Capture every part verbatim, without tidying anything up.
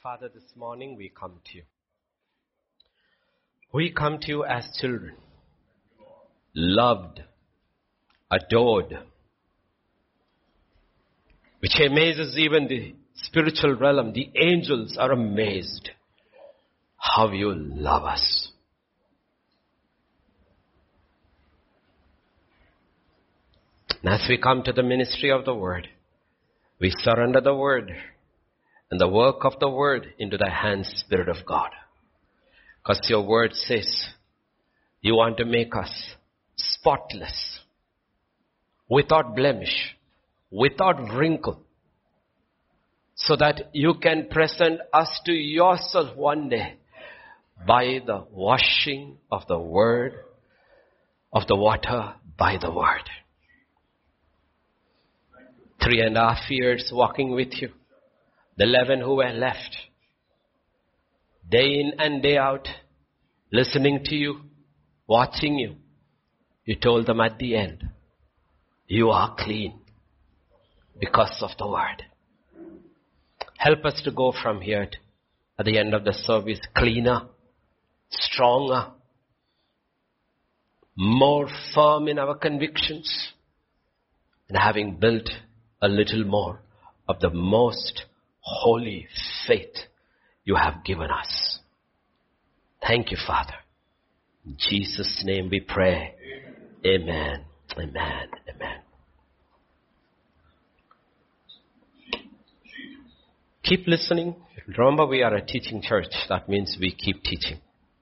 Father, this morning we come to you. We come to you as children, loved, adored, which amazes even the spiritual realm. The angels are amazed how you love us. And as we come to the ministry of the Word, we surrender the Word and the work of the Word into the hands, Spirit of God. Because your Word says you want to make us spotless, without blemish, without wrinkle, so that you can present us to yourself one day by the washing of the Word, of the water by the Word. Three and a half years walking with you. The eleven who were left. Day in and day out. Listening to you. Watching you. You told them at the end. You are clean. Because of the Word. Help us to go from here to, at the end of the service cleaner. Stronger. More firm in our convictions. And having built a little more of the most holy faith you have given us. Thank you, Father. In Jesus' name we pray. Amen. Amen. Amen. Amen. Keep listening. Remember, we are a teaching church. That means we keep teaching.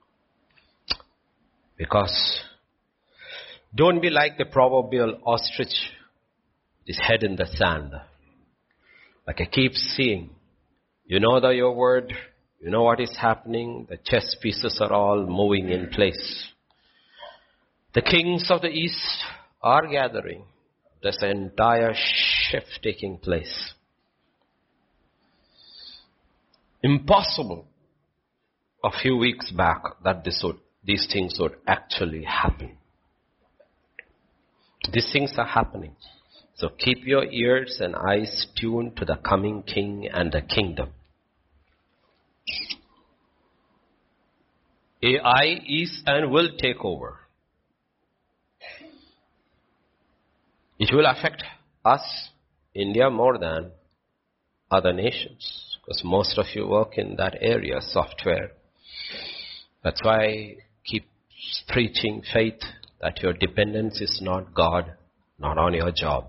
Because don't be like the proverbial ostrich, his head in the sand. Like I keep seeing, you know that your word, you know what is happening, the chess pieces are all moving in place. The kings of the east are gathering. There's an entire shift taking place. Impossible a few weeks back that this would, these things would actually happen. These things are happening. So keep your ears and eyes tuned to the coming King and the kingdom. A I is and will take over. It will affect us, India, more than other nations. Because most of you work in that area, software. That's why I keep preaching faith, that your dependence is not God, not on your job.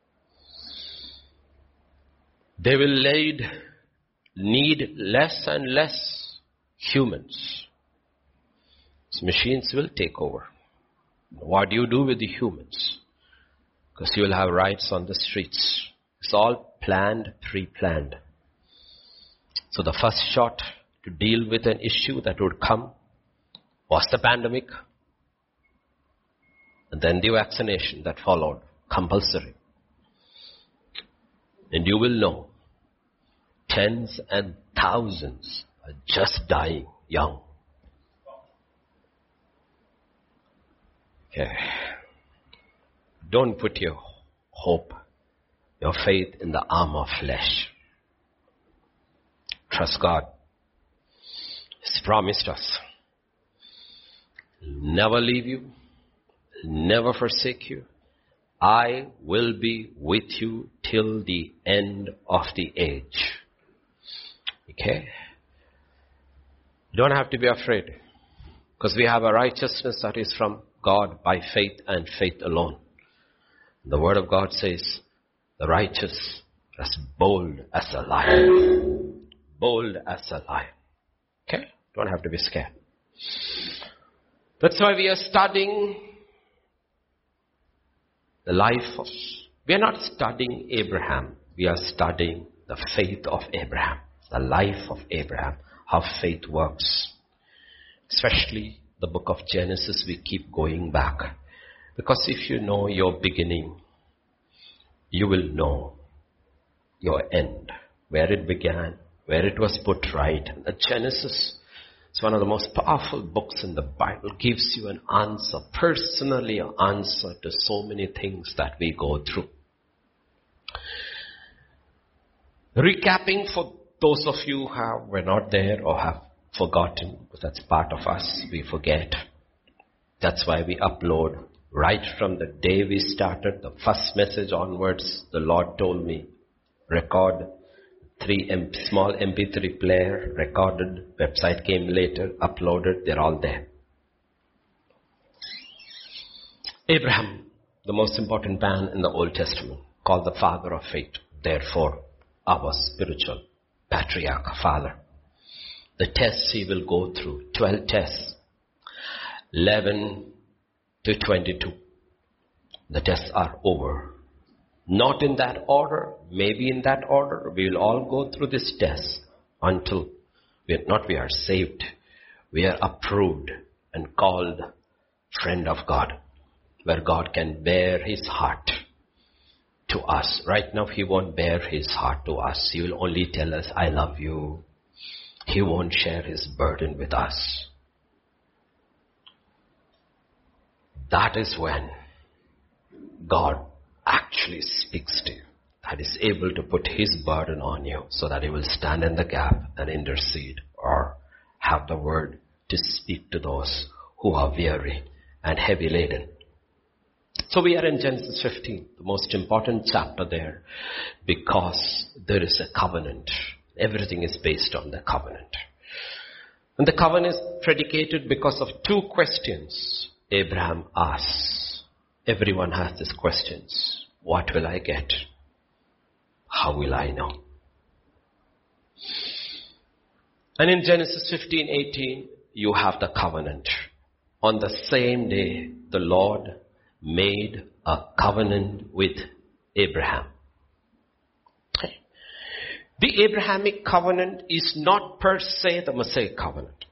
They will lead, need less and less humans. So machines will take over. What do you do with the humans? Because you will have rights on the streets. It's all planned, pre-planned. So the first shot to deal with an issue that would come was the pandemic. And then the vaccination that followed, compulsory. And you will know, tens and thousands are just dying young. Okay. Don't put your hope, your faith in the arm of flesh. Trust God. He's promised us. He'll never leave you, never forsake you. I will be with you till the end of the age. Okay? You don't have to be afraid. Because we have a righteousness that is from God by faith and faith alone. The Word of God says, the righteous are as bold as a lion. Bold as a lion. Okay? Don't have to be scared. That's why we are studying the life of, we are not studying Abraham. We are studying the faith of Abraham. The life of Abraham. How faith works. Especially the book of Genesis, we keep going back. Because if you know your beginning, you will know your end. Where it began, where it was put right. The Genesis is one of the most powerful books in the Bible. Gives you an answer, personally an answer to so many things that we go through. Recapping for those of you who have, were not there or have forgotten, because that's part of us, we forget. That's why we upload. Right from the day we started, the first message onwards, the Lord told me, record three M- small M P three player, recorded, website came later, uploaded, they're all there. Abraham, the most important man in the Old Testament, called the father of faith, therefore our spiritual patriarch, father. The tests he will go through, twelve tests, eleven to twenty-two. The tests are over. Not in that order, maybe in that order. We will all go through this test until we are not we are saved. We are approved and called friend of God, where God can bear his heart to us. Right now he won't bear his heart to us. He will only tell us, I love you. He won't share his burden with us. That is when God actually speaks to you. That is able to put his burden on you so that he will stand in the gap and intercede or have the word to speak to those who are weary and heavy laden. So we are in Genesis fifteen, the most important chapter there, because there is a covenant. Everything is based on the covenant. And the covenant is predicated because of two questions Abraham asks. Everyone has these questions. What will I get? How will I know? And in Genesis fifteen eighteen, you have the covenant. On the same day, the Lord made a covenant with Abraham. The Abrahamic covenant is not per se the Mosaic covenant.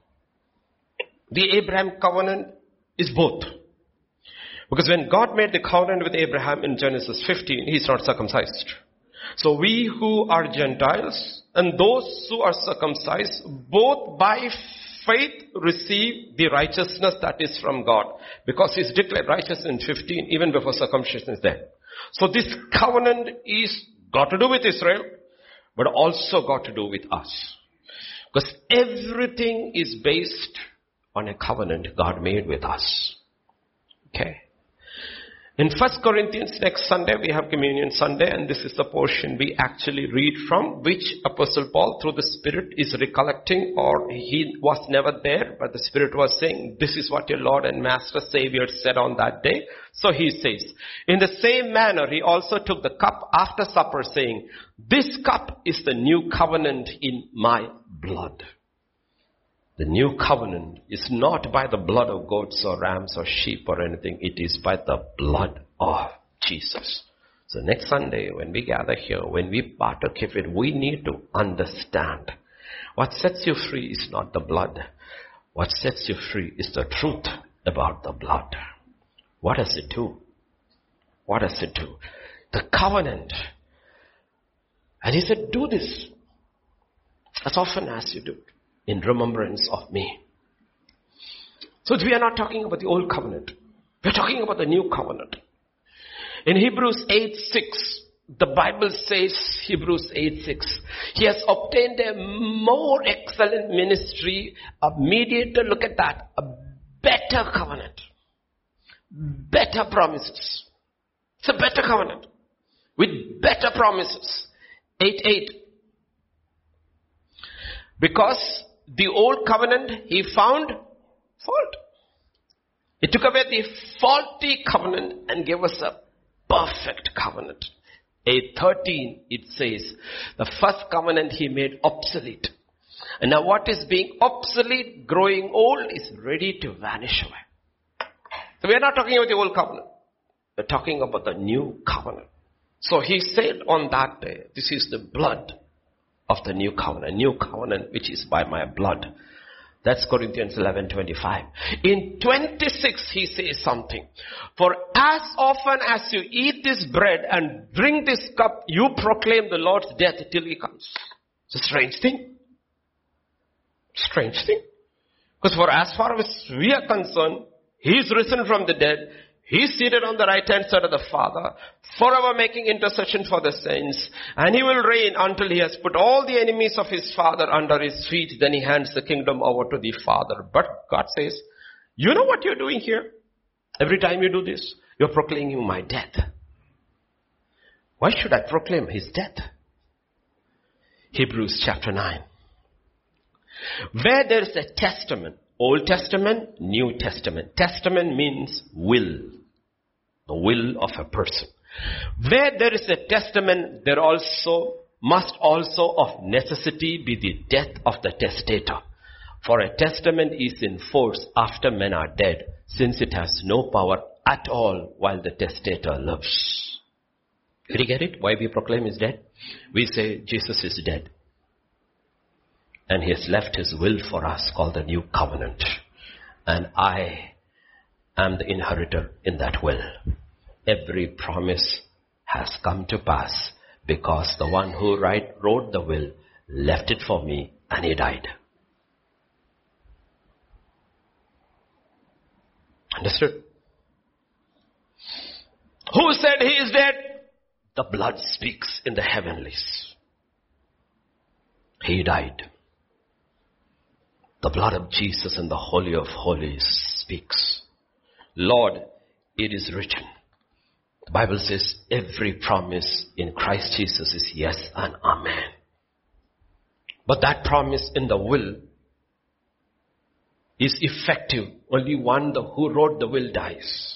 The Abraham covenant is both. Because when God made the covenant with Abraham in Genesis fifteen, he's not circumcised. So we who are Gentiles and those who are circumcised, both by faith receive the righteousness that is from God. Because he's declared righteous in fifteen, even before circumcision is there. So this covenant is got to do with Israel, but also got to do with us. Because everything is based on a covenant God made with us. Okay. In First Corinthians next Sunday, we have Communion Sunday, and this is the portion we actually read from, which Apostle Paul, through the Spirit, is recollecting, or he was never there, but the Spirit was saying, this is what your Lord and Master Savior said on that day. So he says, in the same manner, he also took the cup after supper, saying, this cup is the new covenant in my blood. The new covenant is not by the blood of goats or rams or sheep or anything. It is by the blood of Jesus. So next Sunday when we gather here, when we partake of it, we need to understand what sets you free is not the blood. What sets you free is the truth about the blood. What does it do? What does it do? The covenant. And he said, do this as often as you do it, in remembrance of me. So we are not talking about the old covenant. We are talking about the new covenant. In Hebrews eight six, the Bible says, Hebrews eight six, he has obtained a more excellent ministry, a mediator, look at that, a better covenant, better promises. It's a better covenant with better promises. eight eight. Because the old covenant, he found fault. He took away the faulty covenant and gave us a perfect covenant. eight thirteen, it says, the first covenant he made obsolete. And now what is being obsolete, growing old, is ready to vanish away. So we are not talking about the old covenant. We're talking about the new covenant. So he said on that day, this is the blood of the new covenant, new covenant which is by my blood. That's Corinthians eleven twenty-five. In twenty-six he says something. For as often as you eat this bread and drink this cup, you proclaim the Lord's death till he comes. It's a strange thing. Strange thing. Because for as far as we are concerned, he is risen from the dead. He is seated on the right hand side of the Father, forever making intercession for the saints. And he will reign until he has put all the enemies of his Father under his feet. Then he hands the kingdom over to the Father. But God says, you know what you're doing here? Every time you do this, you're proclaiming my death. Why should I proclaim his death? Hebrews chapter nine. Where there is a testament, Old Testament, New Testament. Testament means will. The will of a person. Where there is a testament, there also must also of necessity be the death of the testator. For a testament is in force after men are dead, since it has no power at all while the testator lives. Did you get it? Why we proclaim his death? We say Jesus is dead. And he has left his will for us called the new covenant. And I am the inheritor in that will. Every promise has come to pass because the one who write, wrote the will left it for me and he died. Understood? Who said he is dead? The blood speaks in the heavenlies. He died. The blood of Jesus in the Holy of Holies speaks. Lord, it is written. The Bible says every promise in Christ Jesus is yes and amen. But that promise in the will is effective. Only one the, who wrote the will dies.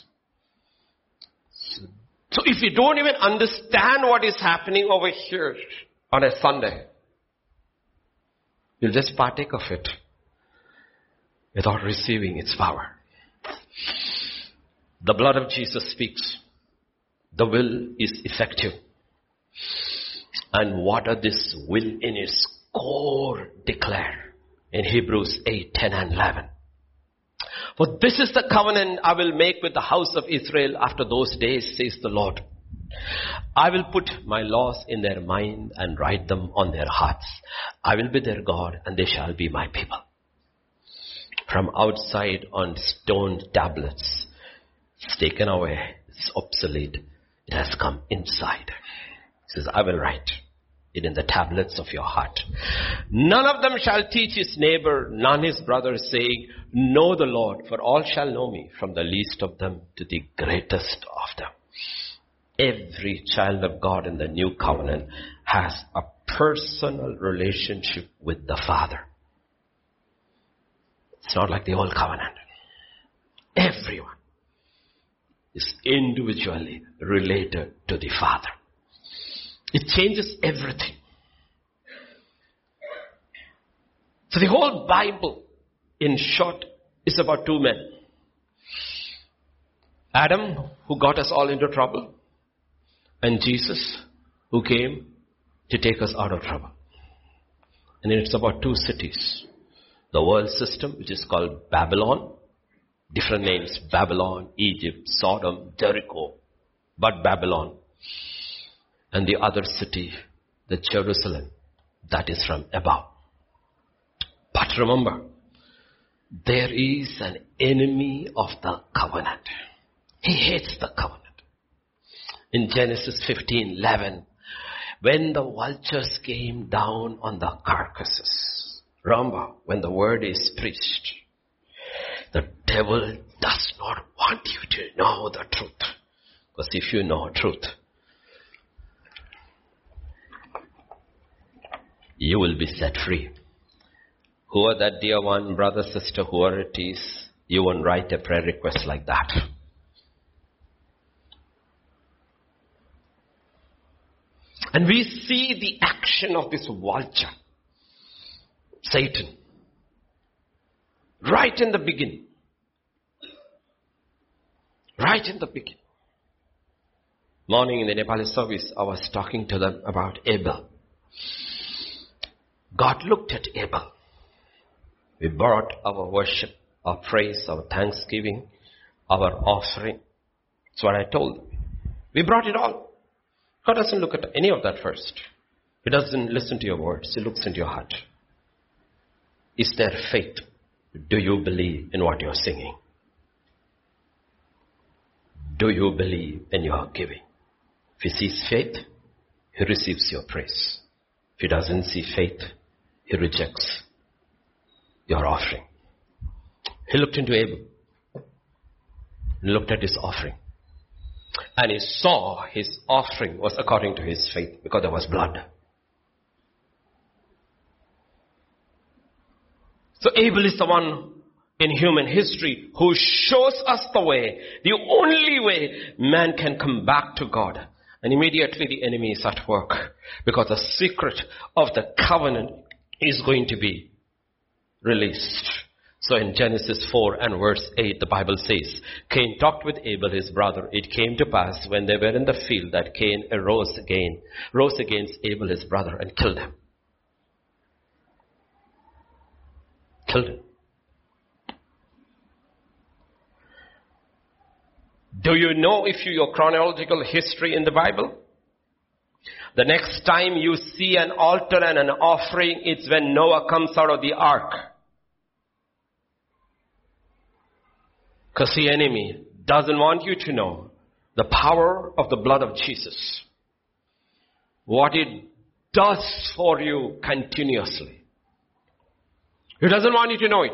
So if you don't even understand what is happening over here on a Sunday, you'll just partake of it without receiving its power. The blood of Jesus speaks. The will is effective. And what does this will in its core declare? In Hebrews eight, ten and eleven. For this is the covenant I will make with the house of Israel after those days, says the Lord. I will put my laws in their mind and write them on their hearts. I will be their God and they shall be my people. From outside on stone tablets, it's taken away, it's obsolete. It has come inside. It says, I will write it in the tablets of your heart. None of them shall teach his neighbor, none his brother, saying, know the Lord, for all shall know me, from the least of them to the greatest of them. Every child of God in the new covenant has a personal relationship with the Father. It's not like the old covenant. Everyone is individually related to the Father. It changes everything. So the whole Bible, in short, is about two men. Adam, who got us all into trouble, and Jesus, who came to take us out of trouble. And it's about two cities. The world system, which is called Babylon. Different names, Babylon, Egypt, Sodom, Jericho, but Babylon. And the other city, the Jerusalem, that is from above. But remember, there is an enemy of the covenant. He hates the covenant. In Genesis fifteen eleven, when the vultures came down on the carcasses, remember, when the word is preached, the devil does not want you to know the truth. Because if you know truth, you will be set free. Who are that dear one, brother, sister, whoever it is, you won't write a prayer request like that. And we see the action of this vulture, Satan, right in the beginning. Right in the beginning. Morning in the Nepali service, I was talking to them about Abel. God looked at Abel. We brought our worship, our praise, our thanksgiving, our offering. That's what I told them. We brought it all. God doesn't look at any of that first. He doesn't listen to your words. He looks into your heart. Is there faith? Do you believe in what you're singing? Do you believe when you are giving? If he sees faith, he receives your praise. If he doesn't see faith, he rejects your offering. He looked into Abel. He looked at his offering. And he saw his offering was according to his faith because there was blood. So Abel is the one in human history who shows us the way, the only way man can come back to God. And immediately the enemy is at work because the secret of the covenant is going to be released. So in Genesis four and verse eight, the Bible says, Cain talked with Abel his brother. It came to pass when they were in the field that Cain arose again, rose against Abel his brother and killed him. Killed him. Do you know if you your chronological history in the Bible? The next time you see an altar and an offering, it's when Noah comes out of the ark. Because the enemy doesn't want you to know the power of the blood of Jesus. What it does for you continuously. He doesn't want you to know it.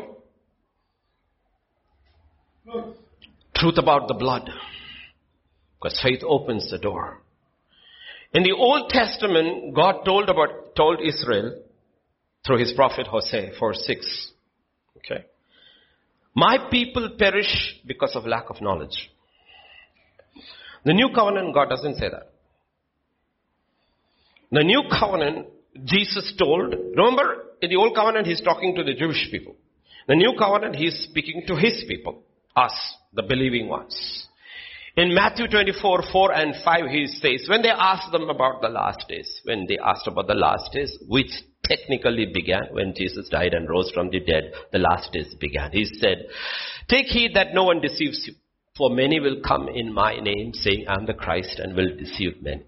No. Truth about the blood. Because faith opens the door. In the Old Testament, God told about told Israel through his prophet Hosea four six. Okay. My people perish because of lack of knowledge. The new covenant, God doesn't say that. The new covenant, Jesus told, remember in the old covenant he's talking to the Jewish people. The new covenant he's speaking to his people, us, the believing ones. In Matthew twenty-four, four and five he says, when they asked them about the last days, when they asked about the last days, which technically began when Jesus died and rose from the dead, the last days began. He said, take heed that no one deceives you, for many will come in my name saying, I am the Christ, and will deceive many.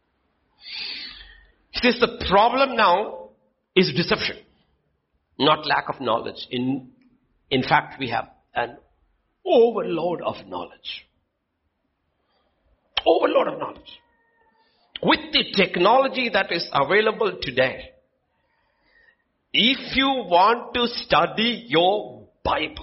He says the problem now is deception, not lack of knowledge. In, in fact, we have an overload of knowledge. Overload of knowledge. With the technology that is available today, if you want to study your Bible,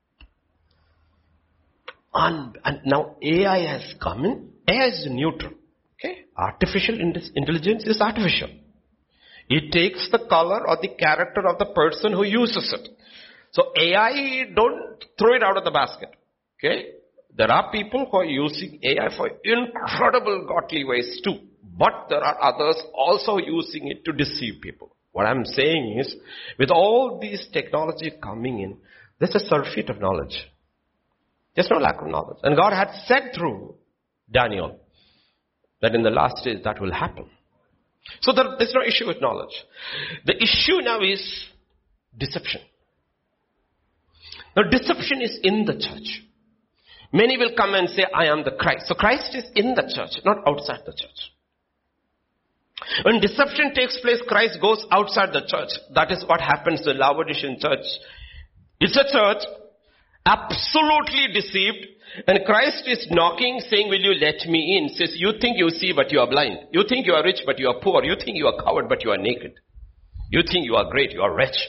and, and now A I has come in, A I is neutral. Okay? Artificial intelligence is artificial. It takes the color or the character of the person who uses it. So A I, don't throw it out of the basket. Okay? There are people who are using A I for incredible godly ways too. But there are others also using it to deceive people. What I'm saying is, with all these technology coming in, there's a surfeit of knowledge. There's no lack of knowledge. And God had said through Daniel that in the last days that will happen. So there, there's no issue with knowledge. The issue now is deception. Now deception is in the church. Many will come and say, I am the Christ. So Christ is in the church, not outside the church. When deception takes place, Christ goes outside the church. That is what happens to the Laodicean church. It's a church absolutely deceived, and Christ is knocking, saying, will you let me in? Says, you think you see, but you are blind. You think you are rich, but you are poor. You think you are covered, but you are naked. You think you are great, you are wretched.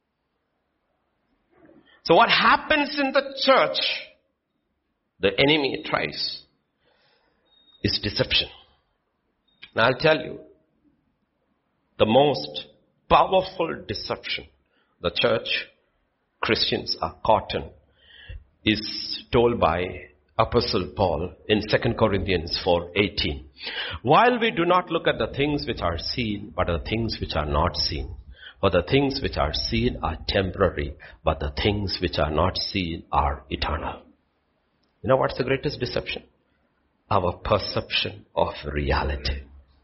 So what happens in the church, the enemy tries, is deception. Now I'll tell you, the most powerful deception the church, Christians are caught in, is told by Apostle Paul in Second Corinthians four eighteen. While we do not look at the things which are seen, but the things which are not seen. For the things which are seen are temporary, but the things which are not seen are eternal. You know what's the greatest deception? Our perception of reality.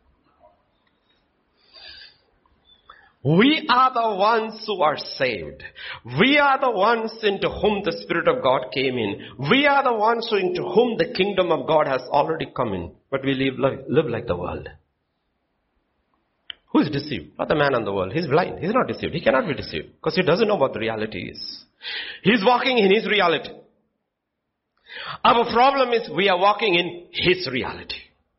We are the ones who are saved. We are the ones into whom the Spirit of God came in. We are the ones who into whom the kingdom of God has already come in. But we live, live like the world. Who is deceived? Not the man in the world. He's blind. He's not deceived. He cannot be deceived because he doesn't know what the reality is. He's walking in his reality. Our problem is we are walking in His reality.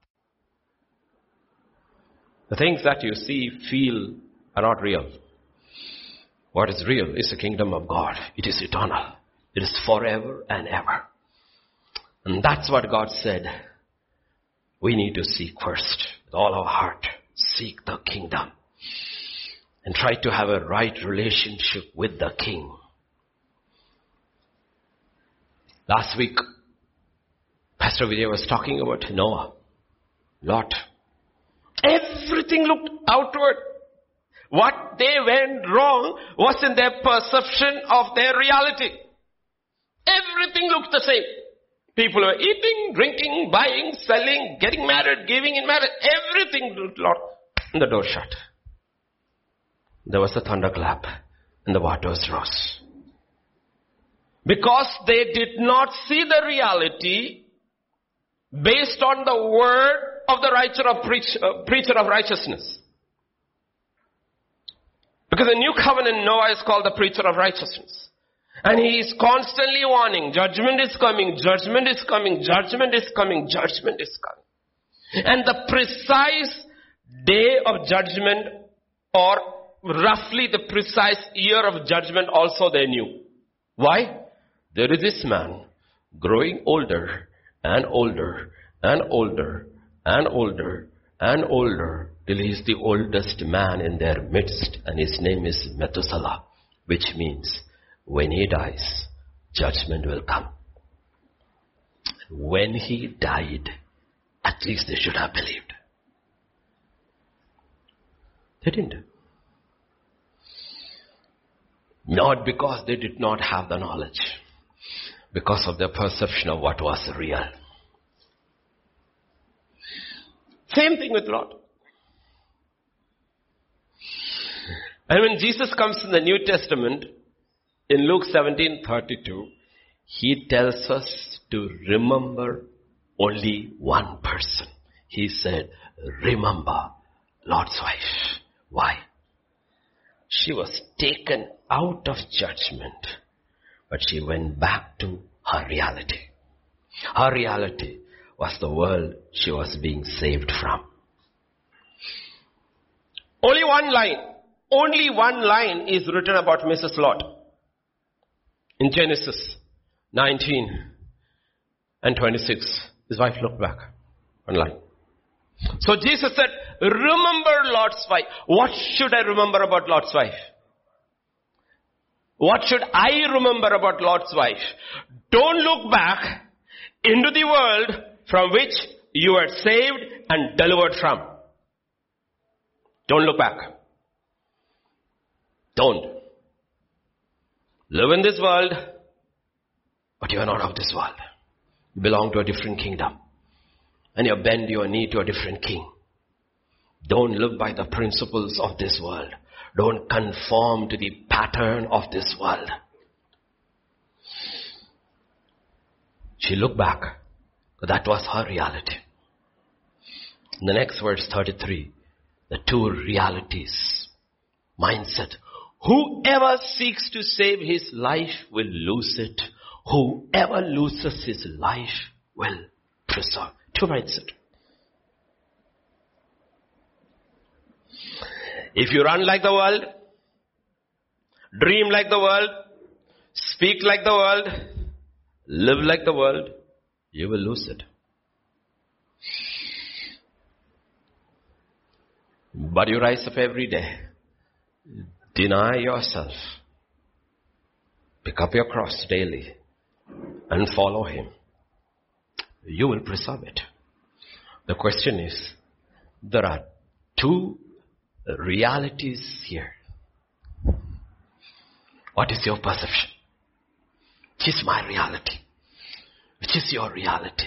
The things that you see, feel are not real. What is real is the kingdom of God. It is eternal. It is forever and ever. And that's what God said. We need to seek first with all our heart. Seek the kingdom. And try to have a right relationship with the King. Last week, Pastor Vijay was talking about Noah, Lot. Everything looked outward. What they went wrong was in their perception of their reality. Everything looked the same. People were eating, drinking, buying, selling, getting married, giving in marriage. Everything looked Lord. And the door shut. There was a thunderclap and the waters rose. Because they did not see the reality based on the word of the preacher of, preach, uh, preacher of righteousness. Because the new covenant Noah is called the preacher of righteousness. And he is constantly warning, judgment is coming, judgment is coming, judgment is coming, judgment is coming. And the precise day of judgment, or roughly the precise year of judgment also they knew. Why? There is this man growing older and older and older and older and older till he is the oldest man in their midst, and his name is Methuselah, which means when he dies, judgment will come. When he died, at least they should have believed. They didn't. Not because they did not have the knowledge, because of their perception of what was real. Same thing with Lot. And when Jesus comes in the New Testament, in Luke seventeen thirty-two, he tells us to remember only one person. He said, remember Lot's wife. Why? She was taken out of judgment, but she went back to her reality. Her reality was the world she was being saved from. Only one line, only one line is written about Missus Lot. In Genesis nineteen and twenty-six, his wife looked back. One line. So Jesus said, remember Lot's wife. What should I remember about Lot's wife? What should I remember about Lot's wife? Don't look back into the world from which you were saved and delivered from. Don't look back. Don't. Live in this world, but you are not of this world. You belong to a different kingdom. And you bend your knee to a different king. Don't live by the principles of this world. Don't conform to the pattern of this world. She looked back. That was her reality. In the next verse, thirty-three, the two realities. Mindset. Whoever seeks to save his life will lose it. Whoever loses his life will preserve. Two mindset. If you run like the world, dream like the world, speak like the world, live like the world, you will lose it. But you rise up every day, deny yourself, pick up your cross daily, and follow Him. You will preserve it. The question is, there are two realities here. What is your perception? Which is my reality? Which is your reality?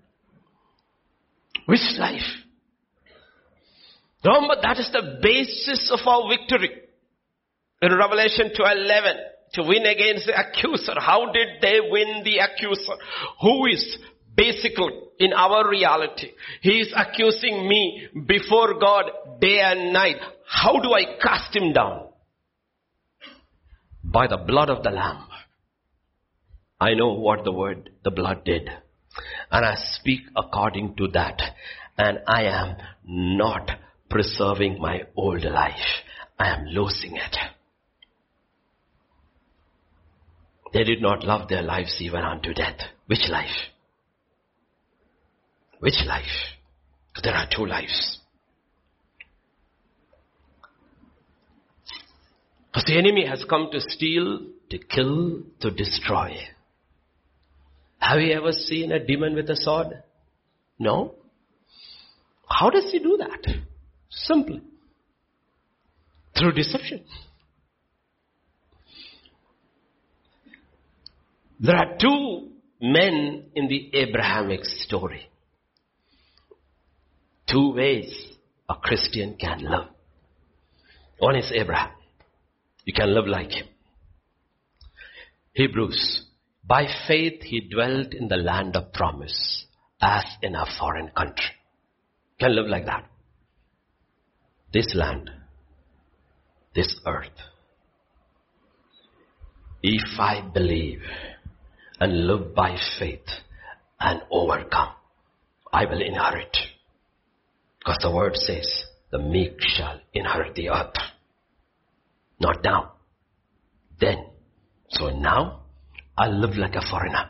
Which life? Remember, that is the basis of our victory. In Revelation twelve eleven, to win against the accuser. How did they win the accuser? Who is basically in our reality? He is accusing me before God day and night. How do I cast him down? By the blood of the Lamb. I know what the word, the blood did. And I speak according to that. And I am not preserving my old life. I am losing it. They did not love their lives even unto death. Which life? Which life? There are two lives. Because the enemy has come to steal, to kill, to destroy. Have you ever seen a demon with a sword? No. How does he do that? Simply. Through deception. There are two men in the Abrahamic story. Two ways a Christian can live. One is Abraham. You can live like him. Hebrews. By faith he dwelt in the land of promise as in a foreign country. You can live like that. This land, this earth. If I believe and live by faith and overcome, I will inherit. Because the word says, the meek shall inherit the earth. Not now. Then. So now, I live like a foreigner.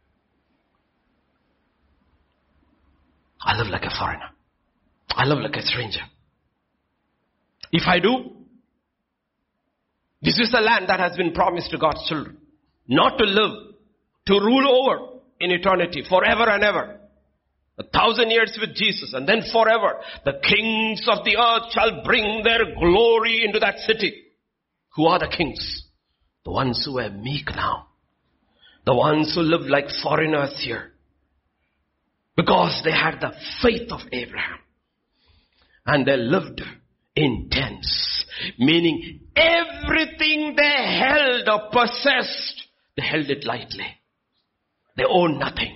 I live like a foreigner. I live like a stranger. If I do, this is the land that has been promised to God's children. Not to live, to rule over in eternity, forever and ever. A thousand years with Jesus, and then forever. The kings of the earth shall bring their glory into that city. Who are the kings? The ones who are meek now. The ones who live like foreigners here. Because they had the faith of Abraham. And they lived in tents. Meaning everything they held or possessed, they held it lightly. They owned nothing.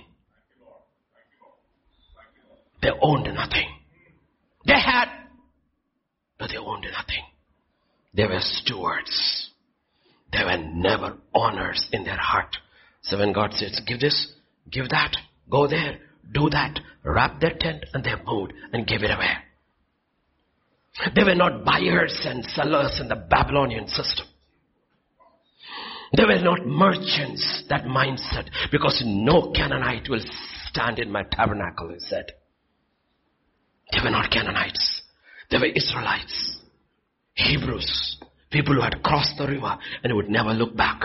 They owned nothing. They had, but they owned nothing. They were stewards. They were never owners in their heart. So when God says, give this, give that, go there, do that, wrap their tent, and they moved and gave it away. They were not buyers and sellers in the Babylonian system. They were not merchants, that mindset, because no Canaanite will stand in my tabernacle, he said. They were not Canaanites. They were Israelites. Hebrews. People who had crossed the river and would never look back.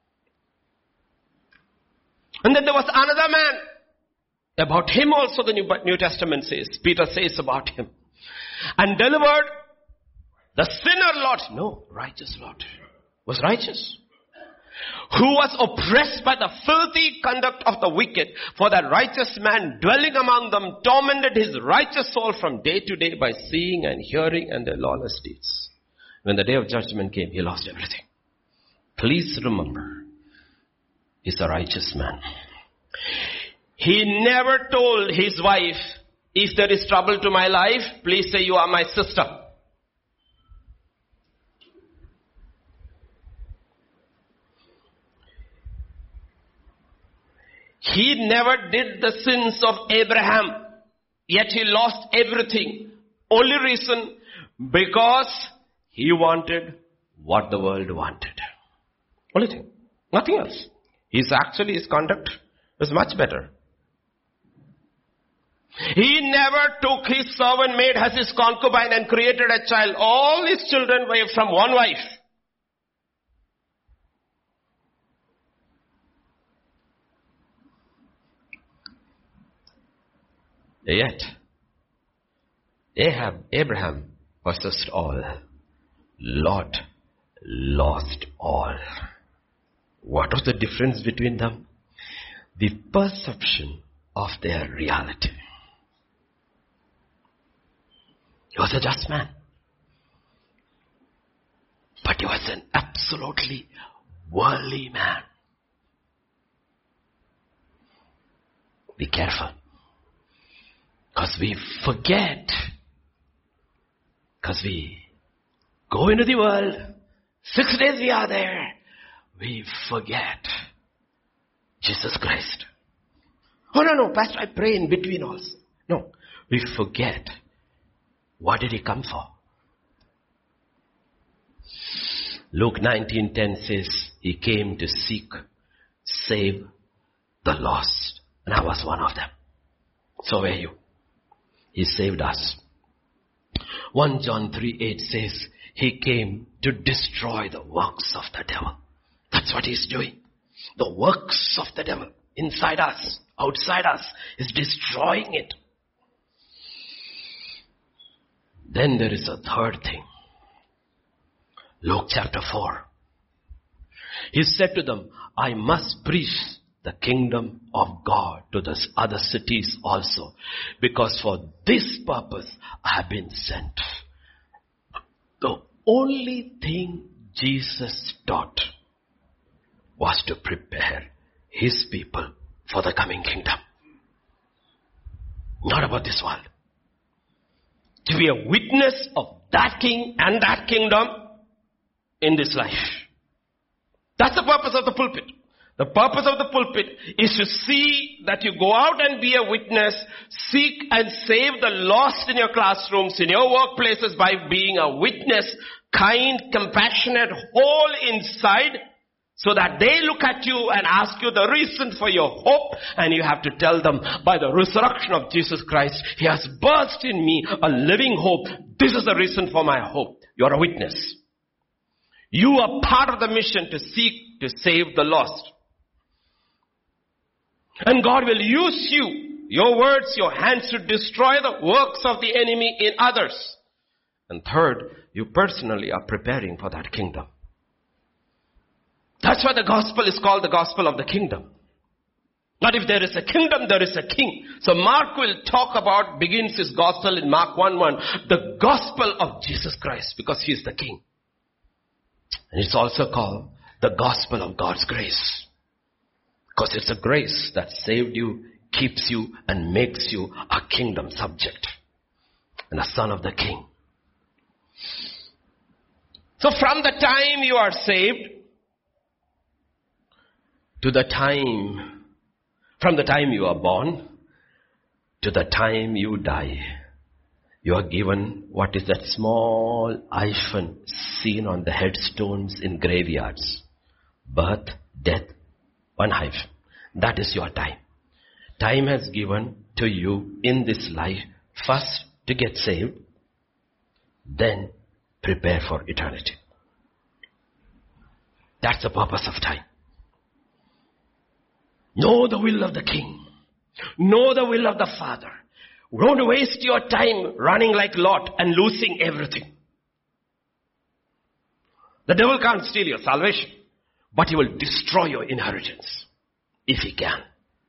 And then there was another man. About him also the New, New Testament says. Peter says about him. And delivered the sinner Lot. No, righteous Lot. Was righteous. Who was oppressed by the filthy conduct of the wicked, for that righteous man dwelling among them tormented his righteous soul from day to day by seeing and hearing and their lawless deeds. When the day of judgment came, he lost everything. Please remember, he's a righteous man. He never told his wife, if there is trouble to my life, please say you are my sister. He never did the sins of Abraham, yet he lost everything. Only reason, because he wanted what the world wanted. Only thing. Nothing else. His actually, his conduct was much better. He never took his servant maid as his concubine and created a child. All his children were from one wife. Yet, Ahab, Abraham possessed all. Lot lost all. What was the difference between them? The perception of their reality. He was a just man. But he was an absolutely worldly man. Be careful. Because we forget. Because we go into the world. Six days we are there. We forget Jesus Christ. Oh no, no, Pastor, I pray in between also. No, we forget. What did he come for? Luke nineteen ten says, he came to seek, save the lost. And I was one of them. So were you. He saved us. First John three eight says, he came to destroy the works of the devil. That's what he's doing. The works of the devil inside us, outside us, is destroying it. Then there is a third thing. Luke chapter four. He said to them, I must preach the kingdom of God to the other cities also, because for this purpose I have been sent. The only thing Jesus taught was to prepare his people for the coming kingdom. Not about this world. To be a witness of that king and that kingdom in this life. That's the purpose of the pulpit. The purpose of the pulpit is to see that you go out and be a witness, seek and save the lost in your classrooms, in your workplaces by being a witness, kind, compassionate, whole inside, so that they look at you and ask you the reason for your hope, and you have to tell them, by the resurrection of Jesus Christ, he has burst in me a living hope. This is the reason for my hope. You're a witness. You are part of the mission to seek to save the lost. And God will use you, your words, your hands, to destroy the works of the enemy in others. And third, you personally are preparing for that kingdom. That's why the gospel is called the gospel of the kingdom. But if there is a kingdom, there is a king. So Mark will talk about, begins his gospel in Mark one one, the gospel of Jesus Christ, because he is the king. And it's also called the gospel of God's grace. Because it's a grace that saved you, keeps you, and makes you a kingdom subject. And a son of the king. So from the time you are saved, to the time, from the time you are born, to the time you die, you are given what is that small hyphen seen on the headstones in graveyards. Birth, death, one hyphen. That is your time. Time has given to you in this life, first to get saved, then prepare for eternity. That's the purpose of time. Know the will of the King. Know the will of the Father. Don't waste your time running like Lot and losing everything. The devil can't steal your salvation, but he will destroy your inheritance if he can.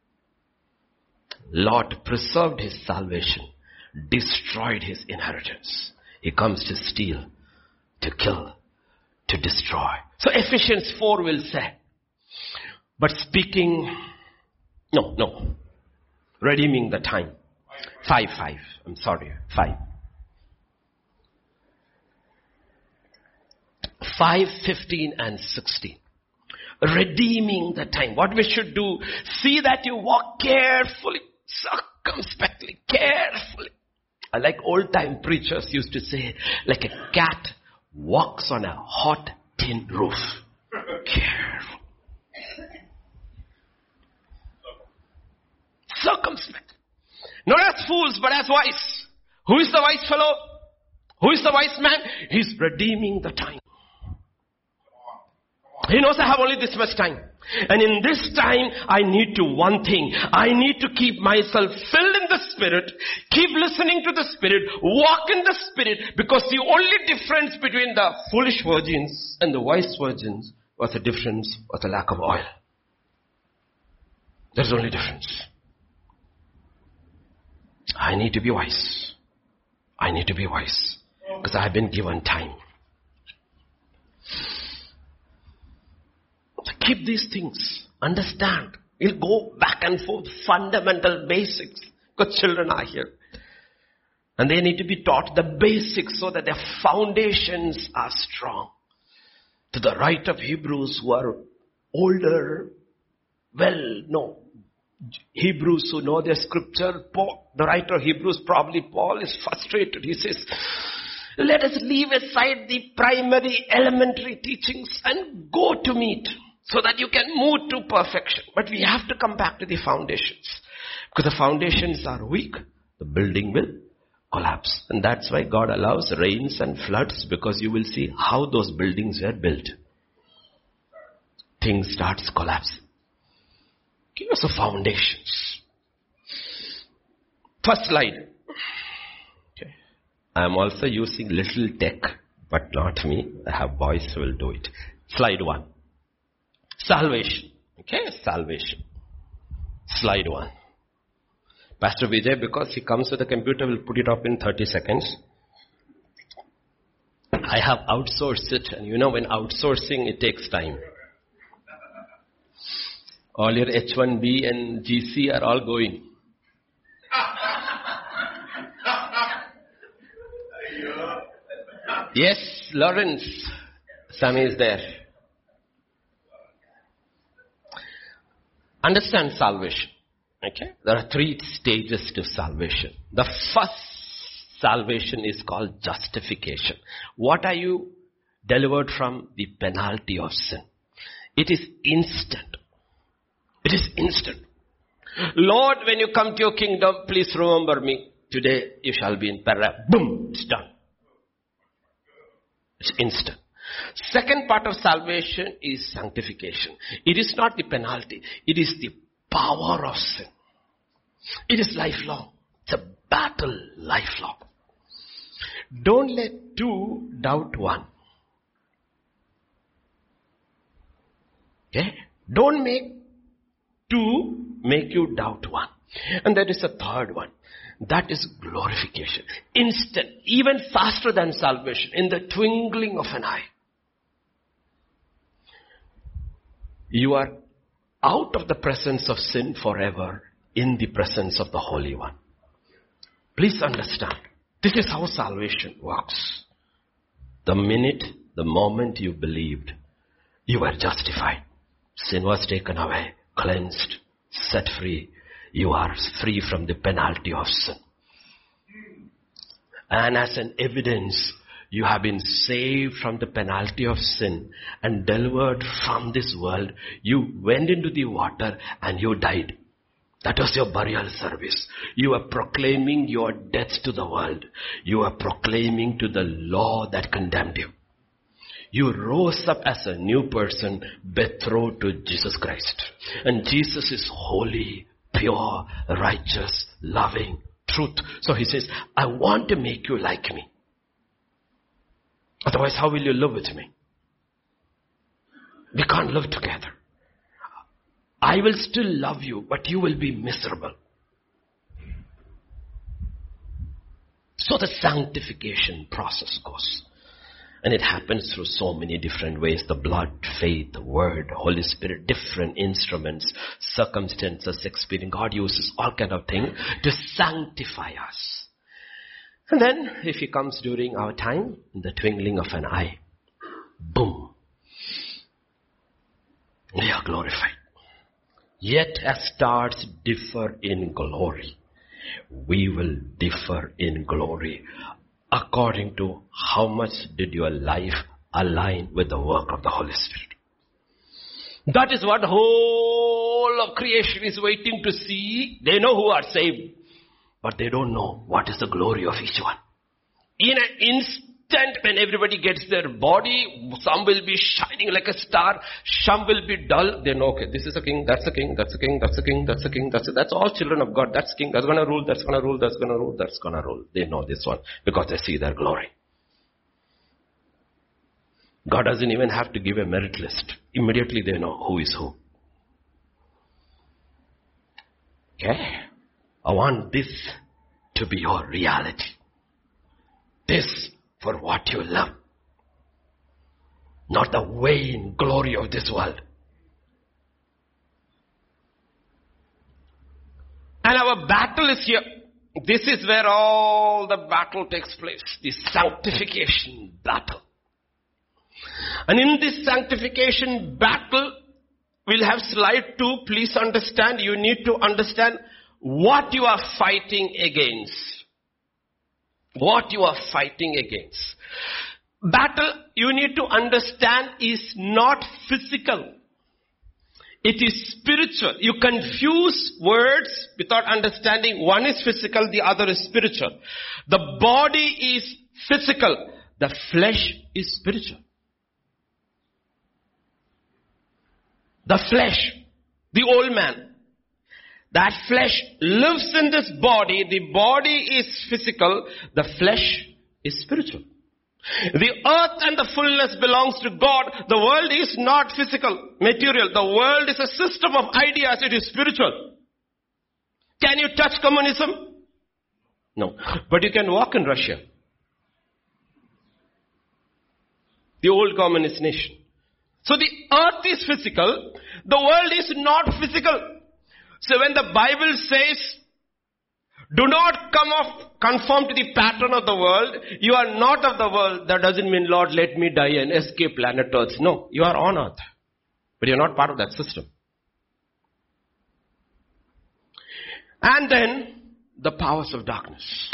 Lot preserved his salvation, destroyed his inheritance. He comes to steal, to kill, to destroy. So Ephesians four will say, but speaking, no, no, redeeming the time. Five, five, I'm sorry, five. Five, fifteen and sixteen. Redeeming the time. What we should do, see that you walk carefully, circumspectly, carefully. I like old time preachers used to say, like a cat walks on a hot tin roof. Careful. Circumspect. Not as fools, but as wise. Who is the wise fellow? Who is the wise man? He's redeeming the time. He knows I have only this much time. And in this time, I need to one thing. I need to keep myself filled in the Spirit, keep listening to the Spirit, walk in the Spirit, because the only difference between the foolish virgins and the wise virgins was the difference, was the lack of oil. There's only difference. I need to be wise. I need to be wise. Because I have been given time. So keep these things. Understand. We'll go back and forth. Fundamental basics. Because children are here. And they need to be taught the basics so that their foundations are strong. To the right of Hebrews who are older, well know. Hebrews who know their scripture, Paul, the writer of Hebrews, probably Paul, is frustrated. He says, let us leave aside the primary elementary teachings and go to meet so that you can move to perfection. But we have to come back to the foundations. Because the foundations are weak, the building will collapse. And that's why God allows rains and floods, because you will see how those buildings were built. Things starts collapsing. Give us the foundations. First slide. Okay. I am also using little tech, but not me. I have boys who will do it. Slide one. Salvation. Okay, salvation. Slide one. Pastor Vijay, because he comes with a computer, will put it up in thirty seconds. I have outsourced it, and you know when outsourcing, it takes time. All your H one B and G C are all going. Yes, Lawrence. Sammy is there. Understand salvation. Okay? There are three stages to salvation. The first salvation is called justification. What are you delivered from? The penalty of sin. It is instant. It is instant. Lord, when you come to your kingdom, please remember me. Today you shall be in paradise. Boom, it's done. It's instant. Second part of salvation is sanctification. It is not the penalty. It is the power of sin. It is lifelong. It's a battle lifelong. Don't let two doubt one. Okay? Don't make two make you doubt one. And there is a third one. That is glorification. Instant. Even faster than salvation. In the twinkling of an eye. You are out of the presence of sin forever, in the presence of the Holy One. Please understand. This is how salvation works. The minute, the moment you believed, you were justified. Sin was taken away, cleansed, set free. You are free from the penalty of sin. And as an evidence, you have been saved from the penalty of sin and delivered from this world. You went into the water and you died. That was your burial service. You are proclaiming your death to the world. You are proclaiming to the law that condemned you. You rose up as a new person, betrothed to Jesus Christ. And Jesus is holy, pure, righteous, loving, truth. So he says, I want to make you like me. Otherwise, how will you live with me? We can't live together. I will still love you, but you will be miserable. So the sanctification process goes. And it happens through so many different ways. The blood, faith, the word, Holy Spirit, different instruments, circumstances, experience. God uses all kind of things to sanctify us. And then, if he comes during our time, in the twinkling of an eye, boom, we are glorified. Yet as stars differ in glory, we will differ in glory according to how much did your life align with the work of the Holy Spirit. That is what the whole of creation is waiting to see. They know who are saved, but they don't know what is the glory of each one. In an instant, when everybody gets their body, some will be shining like a star, some will be dull. They know, okay, this is a king, that's a king, that's a king, that's a king, that's a king, that's a, that's all children of God. That's king, that's gonna rule, that's gonna rule, that's gonna rule, that's gonna rule. They know this one because they see their glory. God doesn't even have to give a merit list. Immediately they know who is who. Okay? I want this to be your reality. This for what you love. Not the vain glory of this world. And our battle is here. This is where all the battle takes place. The sanctification battle. And in this sanctification battle, we'll have slide two. Please understand, you need to understand what you are fighting against. What you are fighting against. Battle, you need to understand, is not physical. It is spiritual. You confuse words without understanding. One is physical, the other is spiritual. The body is physical. The flesh is spiritual. The flesh, the old man. That flesh lives in this body. The body is physical. The flesh is spiritual. The earth and the fullness belongs to God. The world is not physical, material. The world is a system of ideas. It is spiritual. Can you touch communism? No. But you can walk in Russia. The old communist nation. So the earth is physical. The world is not physical. So when the Bible says, do not come off, conform to the pattern of the world, you are not of the world, that doesn't mean, Lord, let me die and escape planet Earth. No, you are on earth. But you're not part of that system. And then, the powers of darkness.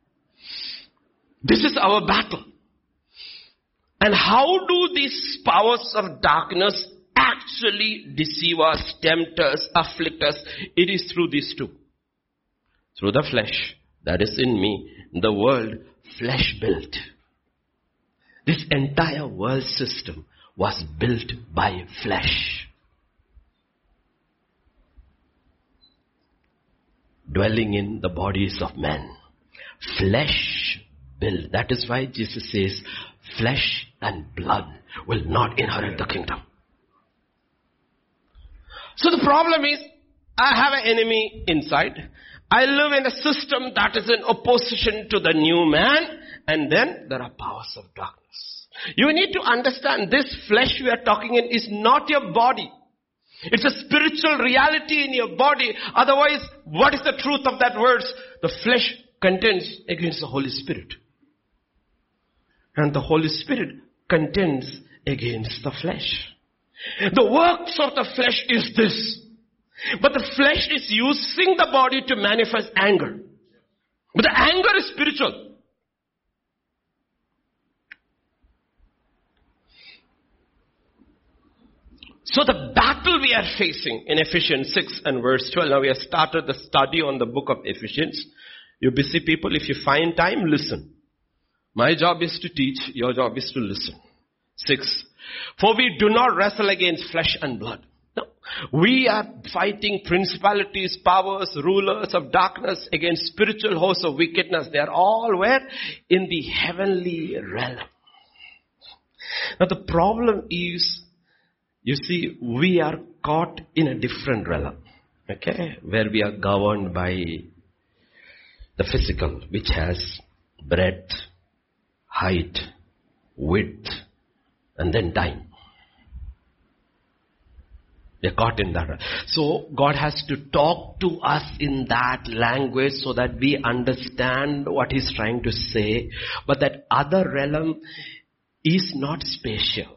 This is our battle. And how do these powers of darkness actually deceive us, tempt us, afflict us? It is through these two. Through the flesh that is in me, the world flesh built. This entire world system was built by flesh. Dwelling in the bodies of men. Flesh built. That is why Jesus says, flesh and blood will not inherit the kingdom. So the problem is, I have an enemy inside. I live in a system that is in opposition to the new man. And then there are powers of darkness. You need to understand this flesh we are talking in is not your body. It's a spiritual reality in your body. Otherwise, what is the truth of that verse? The flesh contends against the Holy Spirit. And the Holy Spirit contends against the flesh. The works of the flesh is this. But the flesh is using the body to manifest anger. But the anger is spiritual. So the battle we are facing in Ephesians six and verse twelve. Now we have started the study on the book of Ephesians. You busy people, if you find time, listen. My job is to teach. Your job is to listen. Six. For we do not wrestle against flesh and blood. No. We are fighting principalities, powers, rulers of darkness against spiritual hosts of wickedness. They are all where? In the heavenly realm. Now the problem is, you see, we are caught in a different realm. Okay? Where we are governed by the physical, which has breadth, height, width, and then time. We are caught in that. So God has to talk to us in that language so that we understand what He's trying to say. But that other realm is not spatial.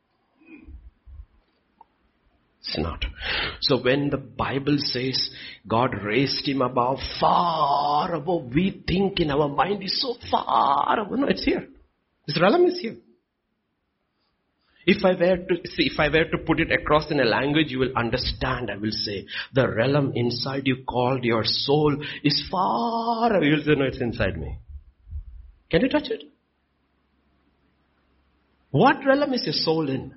It's not. So when the Bible says God raised Him above, far above, we think in our mind is so far above. No, it's here. This realm is here. If I were to see, if I were to put it across in a language you will understand, I will say, the realm inside you called your soul is far away. You'll say, no, it's inside me. Can you touch it? What realm is your soul in?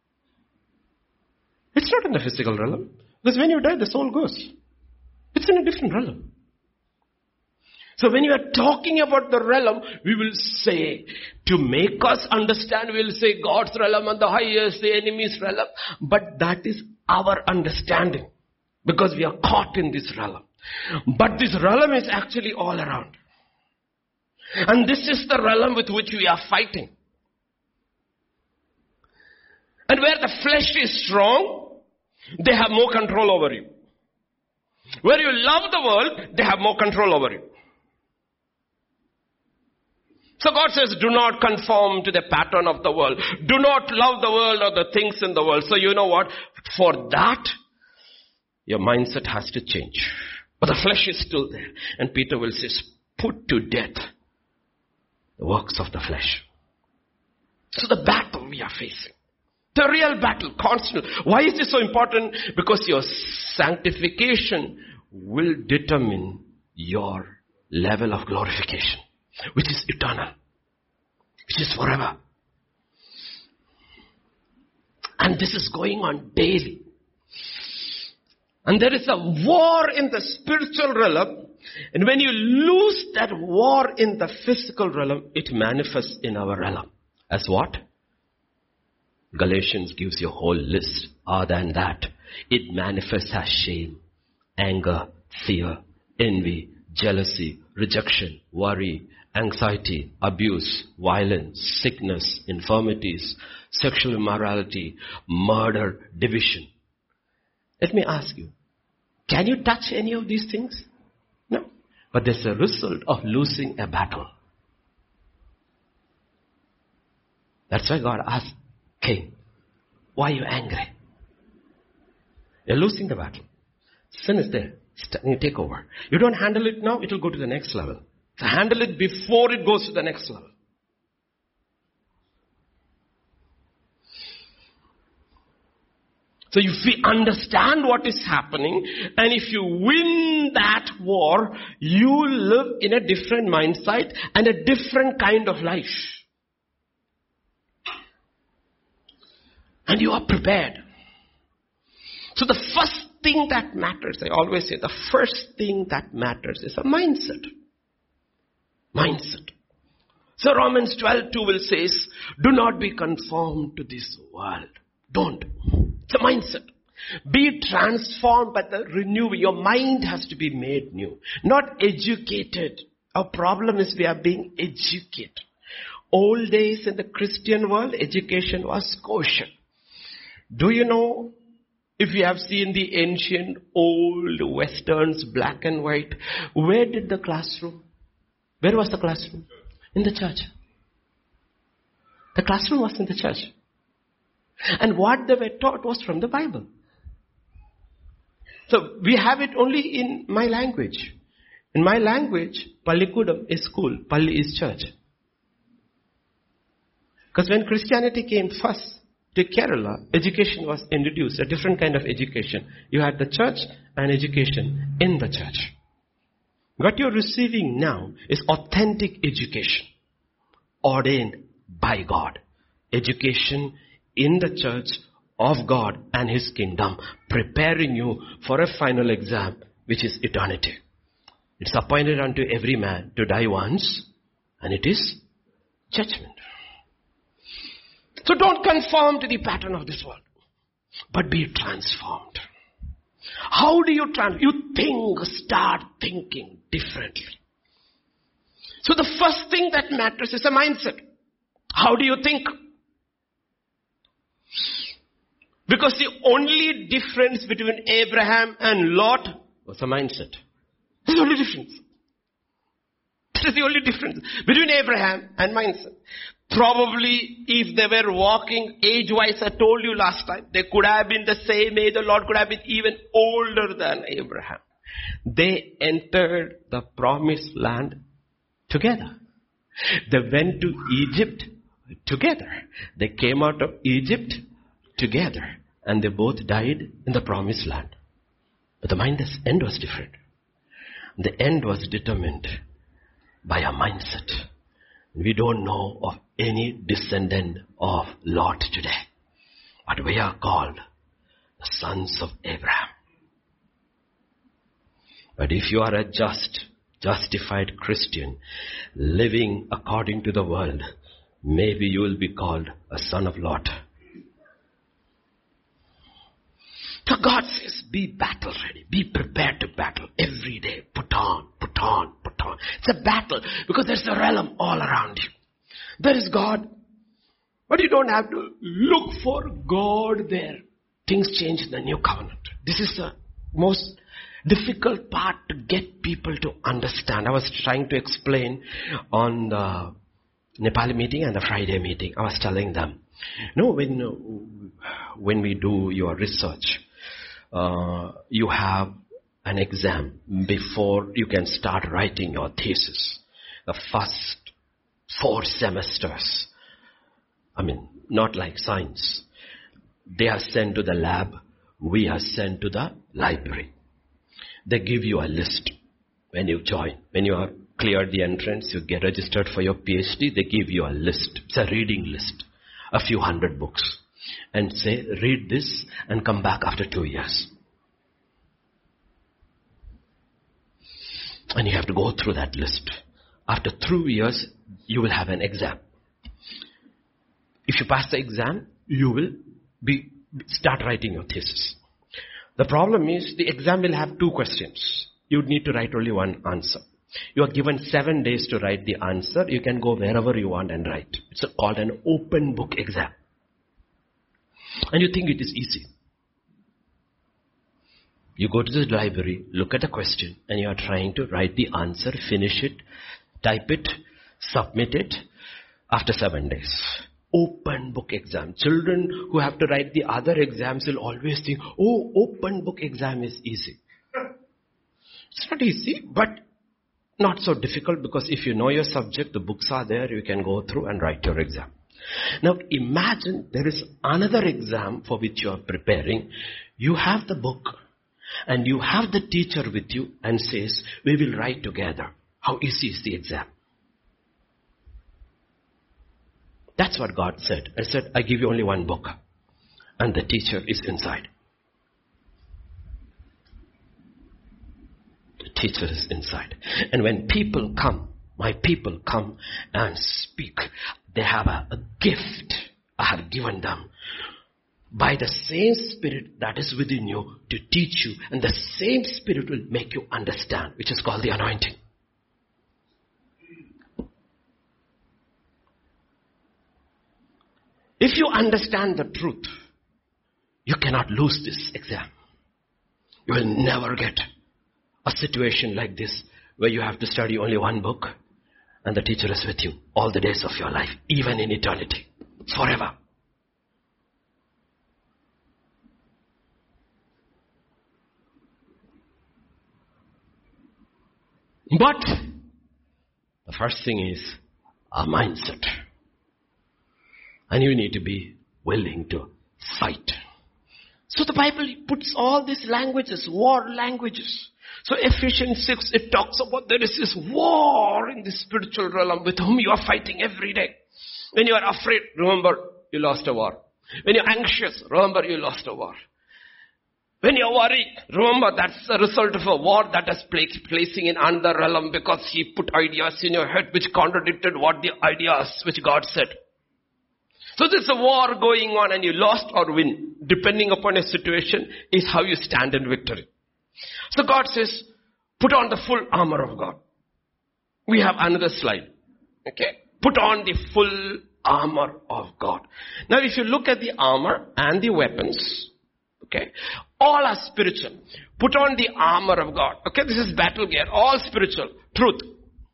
It's not in the physical realm. Because when you die, the soul goes. It's in a different realm. So when you are talking about the realm, we will say, to make us understand, we will say God's realm and the highest, the enemy's realm. But that is our understanding. Because we are caught in this realm. But this realm is actually all around. And this is the realm with which we are fighting. And where the flesh is strong, they have more control over you. Where you love the world, they have more control over you. So God says, do not conform to the pattern of the world. Do not love the world or the things in the world. So you know what? For that, your mindset has to change. But the flesh is still there. And Peter will say, put to death the works of the flesh. So the battle we are facing. The real battle, constant. Why is this so important? Because your sanctification will determine your level of glorification, which is eternal, which is forever. And this is going on daily. And there is a war in the spiritual realm. And when you lose that war in the physical realm, it manifests in our realm. As what? Galatians gives you a whole list. Other than that, it manifests as shame, anger, fear, envy, jealousy, rejection, worry, anxiety, abuse, violence, sickness, infirmities, sexual immorality, murder, division. Let me ask you, can you touch any of these things? No. But there's a result of losing a battle. That's why God asked Cain, why are you angry? You're losing the battle. Sin is there. You take over. You don't handle it now, it will go to the next level. So handle it before it goes to the next level. So if we understand what is happening, and if you win that war, you live in a different mindset and a different kind of life. And you are prepared. So the first thing that matters, I always say, the first thing that matters is a mindset. Mindset. So Romans twelve two will say, do not be conformed to this world. Don't. It's a mindset. Be transformed by the renewal. Your mind has to be made new. Not educated. Our problem is we are being educated. Old days in the Christian world, education was kosher. Do you know, if you have seen the ancient old westerns, black and white, where did the classroom? Where was the classroom? In the church. The classroom was in the church. And what they were taught was from the Bible. So we have it only in my language. In my language, Pallikudam is school, Palli is church. Because when Christianity came first to Kerala, education was introduced, a different kind of education. You had the church and education in the church. What you're receiving now is authentic education, ordained by God. Education in the church of God and His kingdom, preparing you for a final exam, which is eternity. It's appointed unto every man to die once, and it is judgment. So don't conform to the pattern of this world, but be transformed. How do you transform? You think, start thinking differently. So the first thing that matters is a mindset. How do you think? Because the only difference between Abraham and Lot was a mindset. That's the only difference. This is the only difference between Abraham and mindset. Probably if they were walking age-wise, I told you last time, they could have been the same age. The Lord could have been even older than Abraham. They entered the promised land together. They went to Egypt together. They came out of Egypt together. And they both died in the promised land. But the mind, the end was different. The end was determined by a mindset. We don't know of any descendant of Lot today. But we are called the sons of Abraham. But if you are a just, justified Christian, living according to the world, maybe you will be called a son of Lot. So God says, be battle ready. Be prepared to battle every day. Put on, put on, put on. It's a battle because there's a realm all around you. There is God. But you don't have to look for God there. Things change in the new covenant. This is the most difficult part to get people to understand. I was trying to explain on the Nepali meeting and the Friday meeting. I was telling them, no, when, when we do your research, uh, you have an exam before you can start writing your thesis. The first four semesters, I mean, not like science. They are sent to the lab. We are sent to the library. They give you a list when you join. When you are cleared the entrance, you get registered for your PhD, they give you a list. It's a reading list. A few hundred books. And say, read this and come back after two years. And you have to go through that list. After three years, you will have an exam. If you pass the exam, you will be start writing your thesis. The problem is the exam will have two questions. You would need to write only one answer. You are given seven days to write the answer. You can go wherever you want and write. It's called an open book exam. And you think it is easy. You go to the library, look at the question, and you are trying to write the answer, finish it, type it, submit it after seven days. Open book exam. Children who have to write the other exams will always think, oh, open book exam is easy. It's not easy, but not so difficult, because if you know your subject, the books are there, you can go through and write your exam. Now imagine there is another exam for which you are preparing. You have the book and you have the teacher with you and says, we will write together. How easy is the exam? That's what God said. I said, I give you only one book and the teacher is inside. The teacher is inside. And when people come, my people come and speak, they have a, a gift I have given them by the same Spirit that is within you to teach you, and the same Spirit will make you understand, which is called the anointing. If you understand the truth, you cannot lose this exam. You will never get a situation like this where you have to study only one book and the teacher is with you all the days of your life, even in eternity, forever. But the first thing is a mindset. And you need to be willing to fight. So the Bible puts all these languages, war languages. So Ephesians six, it talks about there is this war in the spiritual realm with whom you are fighting every day. When you are afraid, remember you lost a war. When you're anxious, remember you lost a war. When you're worried, remember that's the result of a war that is placing in another realm because he put ideas in your head which contradicted what the ideas which God said. So there's a war going on and you lost or win, depending upon your situation, is how you stand in victory. So God says, put on the full armor of God. We have another slide. Okay? Put on the full armor of God. Now if you look at the armor and the weapons, okay, all are spiritual. Put on the armor of God. Okay, this is battle gear, all spiritual. Truth.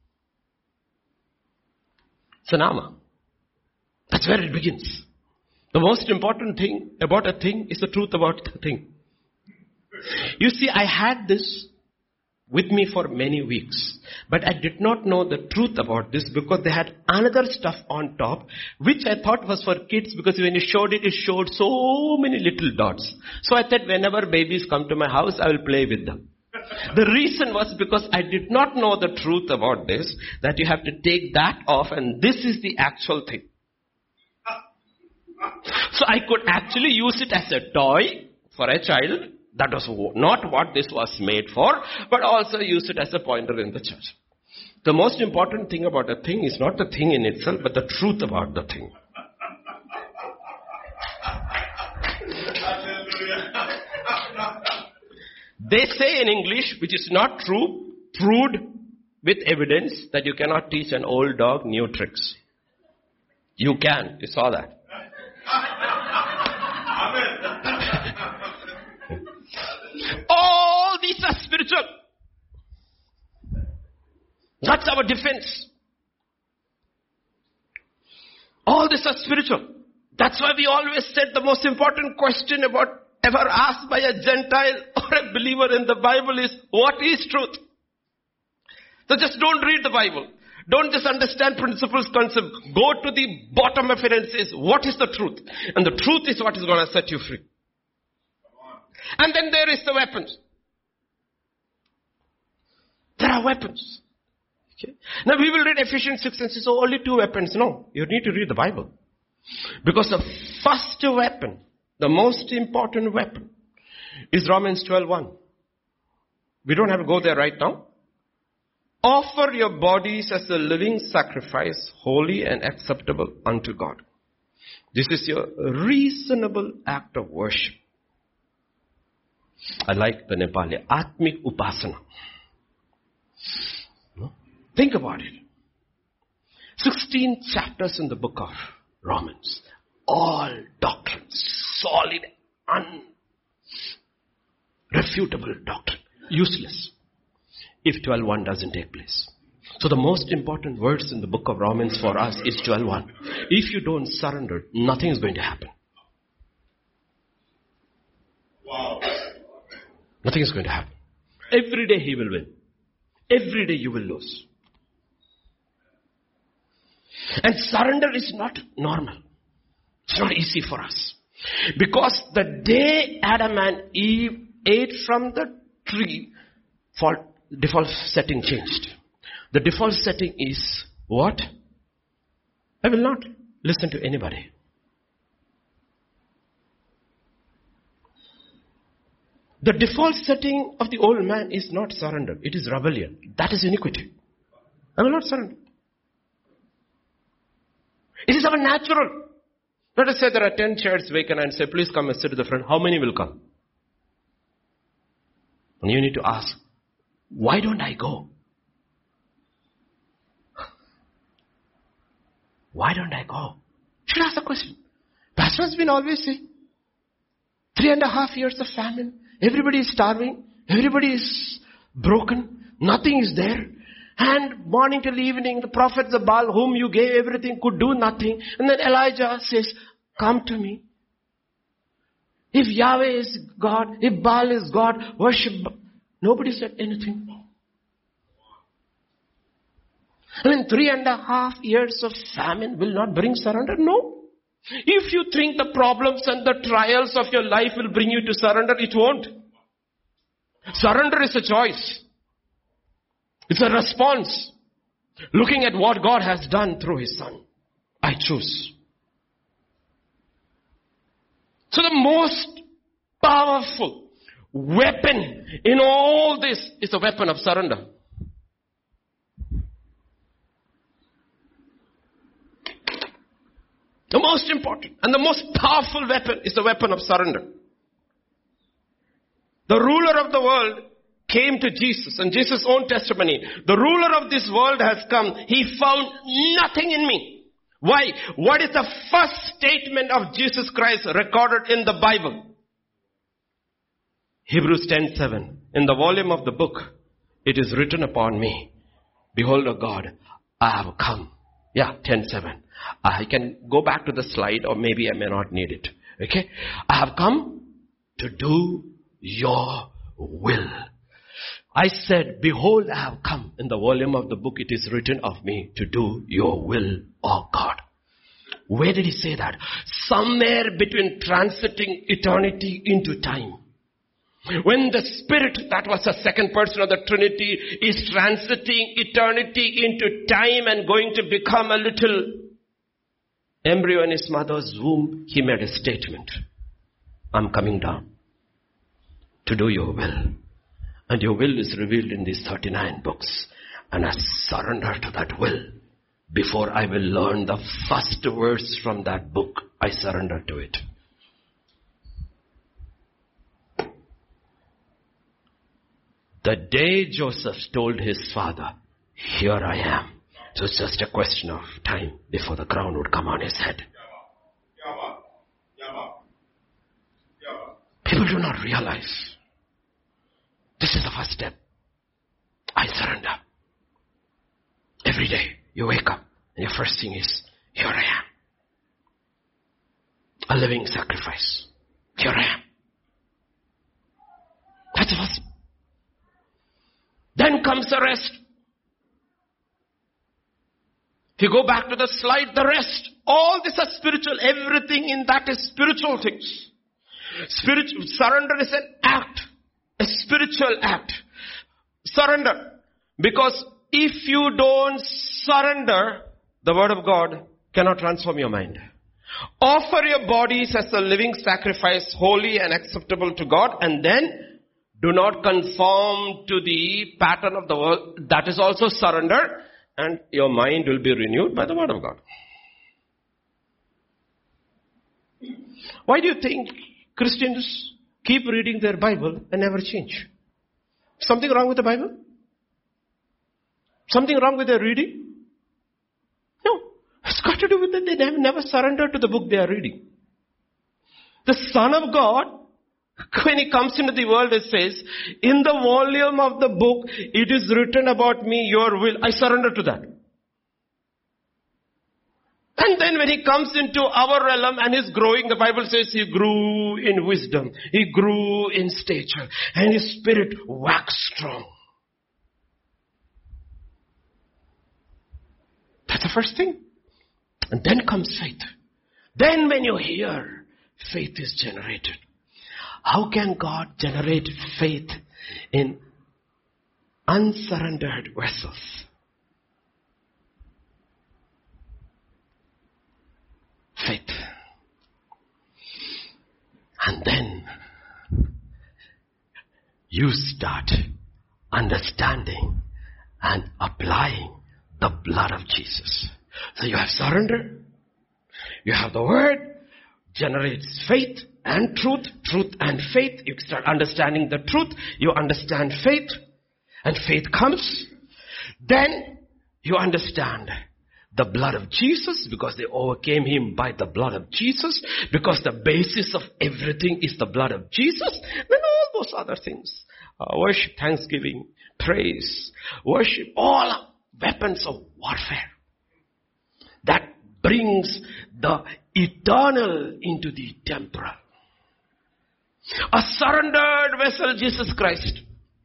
It's an armor. That's where it begins. The most important thing about a thing is the truth about the thing. You see, I had this with me for many weeks, but I did not know the truth about this because they had another stuff on top, which I thought was for kids, because when you showed it, it showed so many little dots. So I thought whenever babies come to my house, I will play with them. The reason was because I did not know the truth about this, that you have to take that off and this is the actual thing. So I could actually use it as a toy for a child. That was not what this was made for, but also use it as a pointer in the church. The most important thing about a thing is not the thing in itself, but the truth about the thing. They say in English, which is not true, proved with evidence, that you cannot teach an old dog new tricks. You can. You saw that. All these are spiritual. That's our defense. All these are spiritual. That's why we always said the most important question about ever asked by a Gentile or a believer in the Bible is, what is truth? So just don't read the Bible. Don't just understand principles, concepts. Go to the bottom of it and say, what is the truth? And the truth is what is going to set you free. And then there is the weapons. There are weapons. Okay. Now we will read Ephesians six and say, so only two weapons. No, you need to read the Bible. Because the first weapon, the most important weapon, is Romans twelve one. We don't have to go there right now. Offer your bodies as a living sacrifice, holy and acceptable unto God. This is your reasonable act of worship. I like the Nepali, Atmik Upasana. No? Think about it. sixteen chapters in the book of Romans. All doctrines, solid, unrefutable doctrine. Useless. If twelve one doesn't take place. So the most important words in the book of Romans for us is twelve one. If you don't surrender, nothing is going to happen. Wow. Nothing is going to happen. Every day he will win. Every day you will lose. And surrender is not normal. It's not easy for us. Because the day Adam and Eve ate from the tree, fault, default setting changed. The default setting is what? I will not listen to anybody. The default setting of the old man is not surrender. It is rebellion. That is iniquity. I will not surrender. It is our natural. Let us say there are ten chairs vacant and say, please come and sit to the front. How many will come? And you need to ask, why don't I go? Why don't I go? You should ask the question. Pastor has been always saying, three and a half years of famine. Everybody is starving. Everybody is broken. Nothing is there. And morning till evening, the prophets of Baal, whom you gave everything, could do nothing. And then Elijah says, come to me. If Yahweh is God, if Baal is God, worship. Nobody said anything. I mean, three and a half years of famine will not bring surrender? No. If you think the problems and the trials of your life will bring you to surrender, it won't. Surrender is a choice. It's a response. Looking at what God has done through His Son. I choose. So the most powerful weapon in all this is the weapon of surrender. The most important and the most powerful weapon is the weapon of surrender. The ruler of the world came to Jesus, and Jesus' own testimony. The ruler of this world has come. He found nothing in me. Why? What is the first statement of Jesus Christ recorded in the Bible? Hebrews ten seven. In the volume of the book, it is written upon me. Behold, O God, I have come. Yeah, ten seven. I can go back to the slide, or maybe I may not need it. Okay? I have come to do your will. I said, behold, I have come. In the volume of the book, it is written of me to do your will, O God. Where did he say that? Somewhere between transiting eternity into time. When the Spirit, that was the second person of the Trinity, is transiting eternity into time and going to become a little embryo in his mother's womb, he made a statement. I'm coming down to do your will. And your will is revealed in these thirty-nine books. And I surrender to that will. Before I will learn the first verse from that book, I surrender to it. The day Joseph told his father, here I am. So it's just a question of time before the crown would come on his head. People do not realize. This is the first step. I surrender. Every day you wake up and your first thing is, here I am. a living sacrifice. Here I am. That's the first. Then comes the rest. If you go back to the slide, the rest. All this is spiritual. Everything in that is spiritual things. Spiritual surrender is an act. A spiritual act. Surrender. Because if you don't surrender, the word of God cannot transform your mind. Offer your bodies as a living sacrifice, holy and acceptable to God, and then do not conform to the pattern of the world. That is also surrender, and your mind will be renewed by the word of God. Why do you think Christians keep reading their Bible and never change? Something wrong with the Bible? Something wrong with their reading? No. It's got to do with that they have never surrendered to the book they are reading. The Son of God, when He comes into the world, it says, in the volume of the book, it is written about me, your will. I surrender to that. And then when He comes into our realm and He's growing, the Bible says He grew in wisdom. He grew in stature. And His spirit waxed strong. That's the first thing. And then comes faith. Then when you hear, faith is generated. How can God generate faith in unsurrendered vessels? Faith. And then you start understanding and applying the blood of Jesus. So you have surrender. You have the word. Generates faith and truth. Truth and faith. You start understanding the truth. You understand faith. And faith comes. Then you understand the blood of Jesus, because they overcame Him by the blood of Jesus. Because the basis of everything is the blood of Jesus. Then all those other things. Uh, worship, thanksgiving, praise, worship, all weapons of warfare. That brings the eternal into the temporal. A surrendered vessel, Jesus Christ,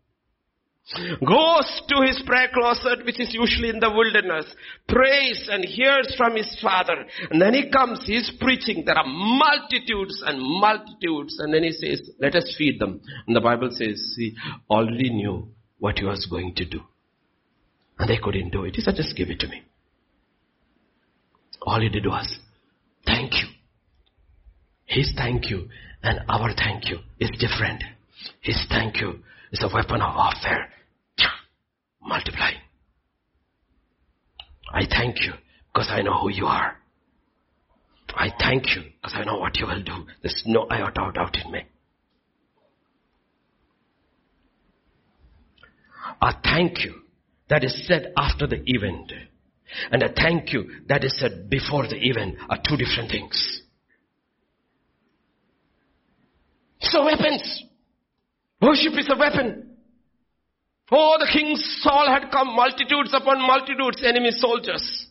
goes to his prayer closet, which is usually in the wilderness, prays and hears from his Father. And then he comes, he's preaching. There are multitudes and multitudes. And then he says, let us feed them. And the Bible says he already knew what he was going to do. And they couldn't do it. He said, just give it to me. All he did was, thank you. His thank you and our thank you is different. His thank you is a weapon of warfare. Multiplying. I thank you because I know who you are. I thank you because I know what you will do. There's no iota of doubt in me. A thank you that is said after the event and a thank you that is said before the event are two different things. So weapons. Worship is a weapon. Oh, the king Saul had come, multitudes upon multitudes, enemy soldiers.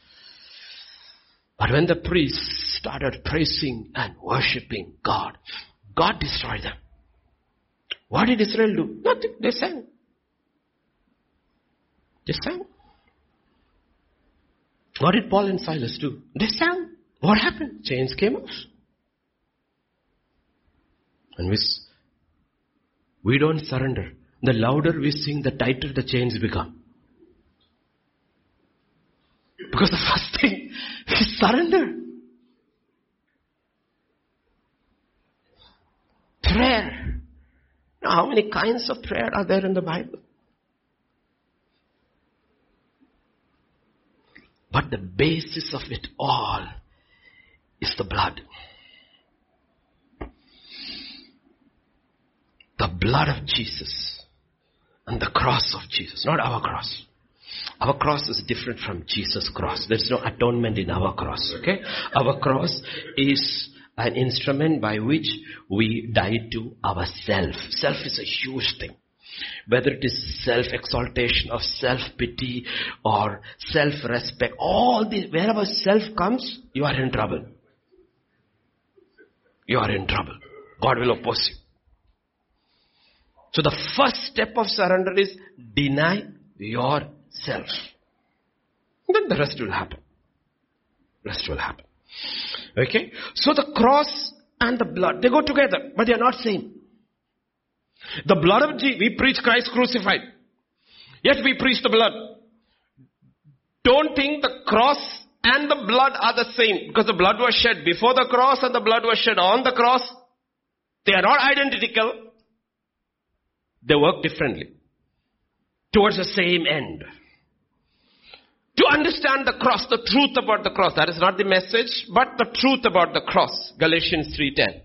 But when the priests started praising and worshipping God, God destroyed them. What did Israel do? Nothing. They sang. They sang. What did Paul and Silas do? They sang. What happened? Chains came off. And we, we don't surrender. The louder we sing, the tighter the chains become. Because the first thing is surrender. Prayer. Now, how many kinds of prayer are there in the Bible? But the basis of it all is the blood. The blood of Jesus. And the cross of Jesus, not our cross. Our cross is different from Jesus' cross. There's no atonement in our cross, okay? Our cross is an instrument by which we die to ourself. Self is a huge thing. Whether it is self-exaltation or self-pity or self-respect, all these, wherever self comes, you are in trouble. you are in trouble. God will oppose you. So the first step of surrender is deny yourself. Then the rest will happen. Rest will happen. Okay? So the cross and the blood, they go together, but they are not same. The blood of Jesus, we preach Christ crucified. Yet we preach the blood. Don't think the cross and the blood are the same, because the blood was shed before the cross and the blood was shed on the cross. They are not identical. They work differently towards the same end. To understand the cross, the truth about the cross, that is not the message, but the truth about the cross. Galatians three ten.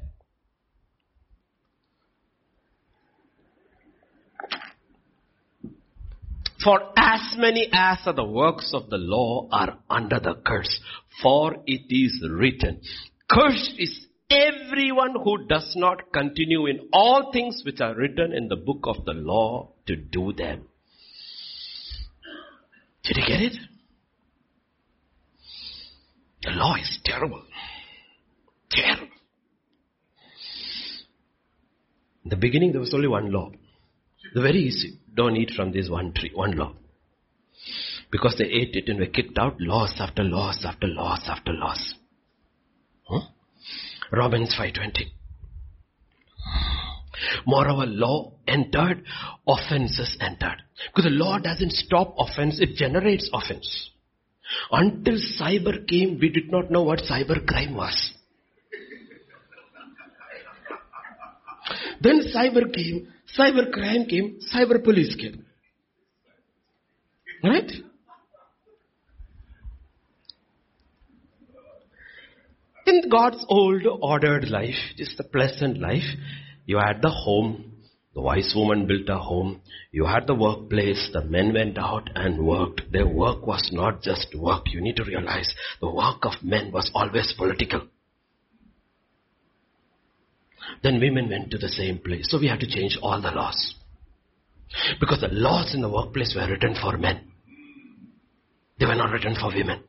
For as many as are the works of the law are under the curse. For it is written, cursed is everyone who does not continue in all things which are written in the book of the law to do them. Did you get it? The law is terrible. Terrible. In the beginning there was only one law. It's very easy. Don't eat from this one tree, one law. Because they ate it and were kicked out, laws after laws after laws after laws. Huh? Romans five twenty. Moreover, law entered, offenses entered. Because the law doesn't stop offense, it generates offense. Until cyber came, we did not know what cyber crime was. Then cyber came, cyber crime came, cyber police came. Right? In God's old ordered life, just the pleasant life, you had the home, the wise woman built a home, you had the workplace, the men went out and worked. Their work was not just work. You need to realize the work of men was always political. Then women went to the same place. So we had to change all the laws. Because the laws in the workplace were written for men. They were not written for women.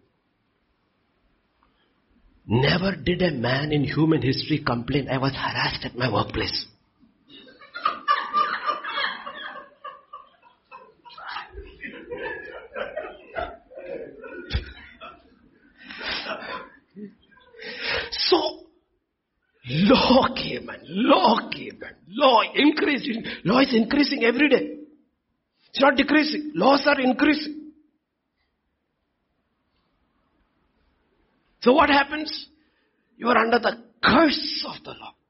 Never did a man in human history complain, I was harassed at my workplace. So, law came and law came and law increasing. Law is increasing every day. It's not decreasing. Laws are increasing. So what happens? You are under the curse of the law.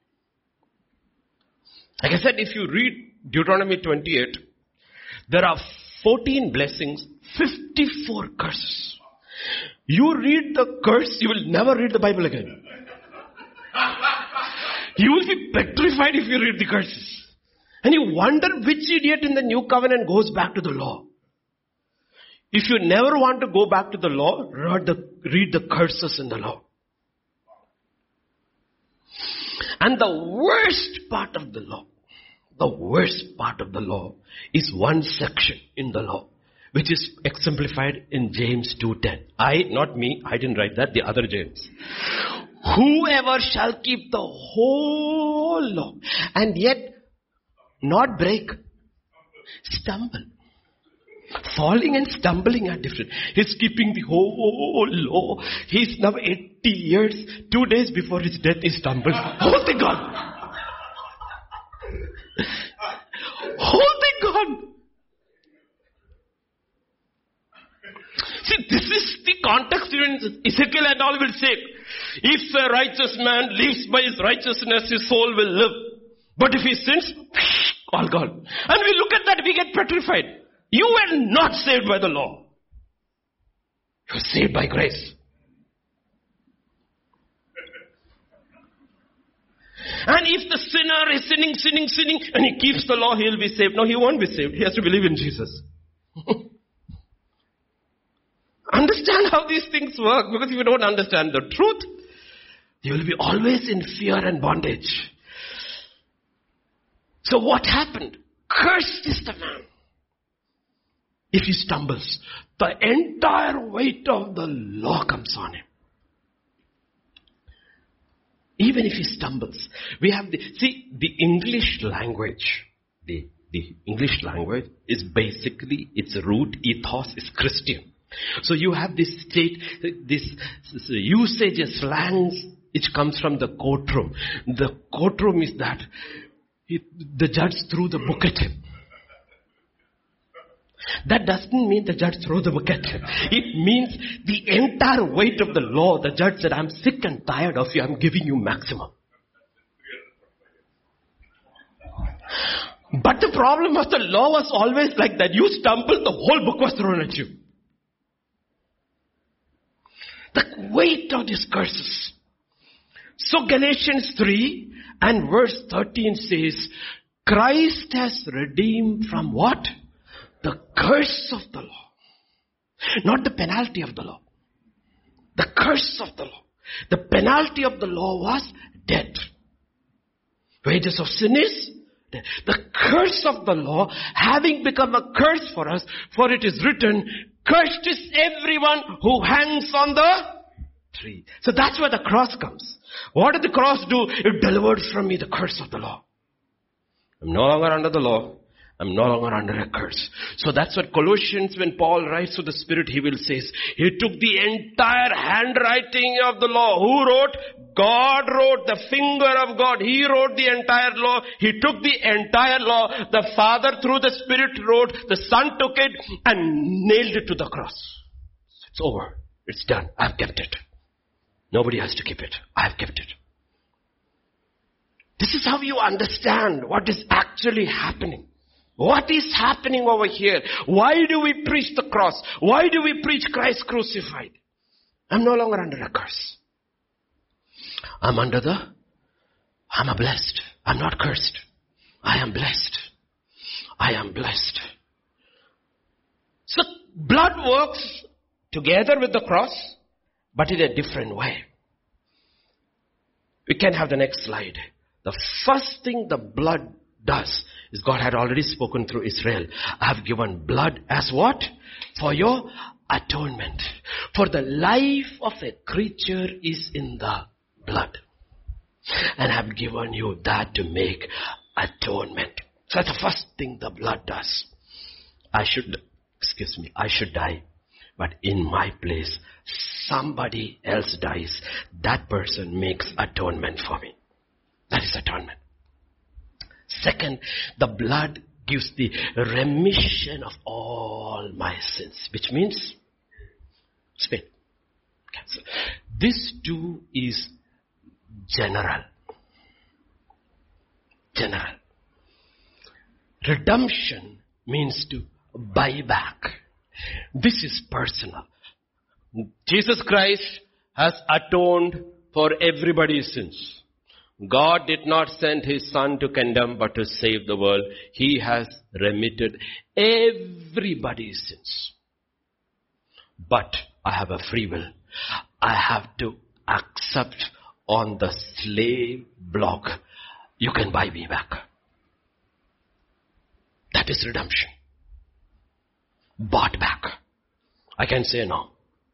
Like I said, if you read Deuteronomy twenty-eight, there are fourteen blessings, fifty-four curses. You read the curse, you will never read the Bible again. You will be petrified if you read the curses. And you wonder which idiot in the new covenant goes back to the law. If you never want to go back to the law, read the, read the curses in the law. And the worst part of the law, the worst part of the law is one section in the law, which is exemplified in James two ten. I, not me, I didn't write that, the other James. Whoever shall keep the whole law and yet not break, stumble. Falling and stumbling are different. He's keeping the whole law. He's now eighty years, two days before his death he stumbled. Oh, thank God. Oh, thank God. See, this is the context even Ezekiel and all will say. If a righteous man lives by his righteousness, his soul will live. But if he sins, all gone. And we look at that, we get petrified. You were not saved by the law. You were saved by grace. And if the sinner is sinning, sinning, sinning, and he keeps the law, he will be saved. No, he won't be saved. He has to believe in Jesus. Understand how these things work, because if you don't understand the truth, you will be always in fear and bondage. So what happened? Cursed is the man. If he stumbles, the entire weight of the law comes on him. Even if he stumbles. We have the, see, the English language, the, the English language is basically, its root ethos is Christian. So you have this state, this, this usage of slangs which comes from the courtroom. The courtroom is that it, the judge threw the book at him. That doesn't mean the judge threw the book at him. It means the entire weight of the law. The judge said, I'm sick and tired of you. I'm giving you maximum. But the problem of the law was always like that. You stumbled, the whole book was thrown at you. The weight of these curses. So Galatians three and verse thirteen says, Christ has redeemed from what? The curse of the law. Not the penalty of the law. The curse of the law. The penalty of the law was death. Wages of sin is death. The curse of the law having become a curse for us, for it is written, cursed is everyone who hangs on the tree. So that's where the cross comes. What did the cross do? It delivered from me the curse of the law. I'm no longer under the law. I'm no longer under a curse. So that's what Colossians, when Paul writes to the Spirit, he will say, he took the entire handwriting of the law. Who wrote? God wrote, the finger of God. He wrote the entire law. He took the entire law. The Father through the Spirit wrote. The Son took it and nailed it to the cross. It's over. It's done. I've kept it. Nobody has to keep it. I've kept it. This is how you understand what is actually happening. What is happening over here? Why do we preach the cross? Why do we preach Christ crucified? I'm no longer under a curse. I'm under the, I'm a blessed. I'm not cursed. I am blessed. I am blessed. So blood works together with the cross, but in a different way. We can have the next slide. The first thing the blood does is God had already spoken through Israel. I have given blood as what? For your atonement. For the life of a creature is in the blood. And I have given you that to make atonement. So that's the first thing the blood does. I should, excuse me, I should die. But in my place, somebody else dies. That person makes atonement for me. That is atonement. Second, the blood gives the remission of all my sins, which means spin. Cancer. This too is general. General. Redemption means to buy back. This is personal. Jesus Christ has atoned for everybody's sins. God did not send His Son to condemn but to save the world. He has remitted everybody's sins. But I have a free will. I have to accept on the slave block. You can buy me back. That is redemption. Bought back. I can say no.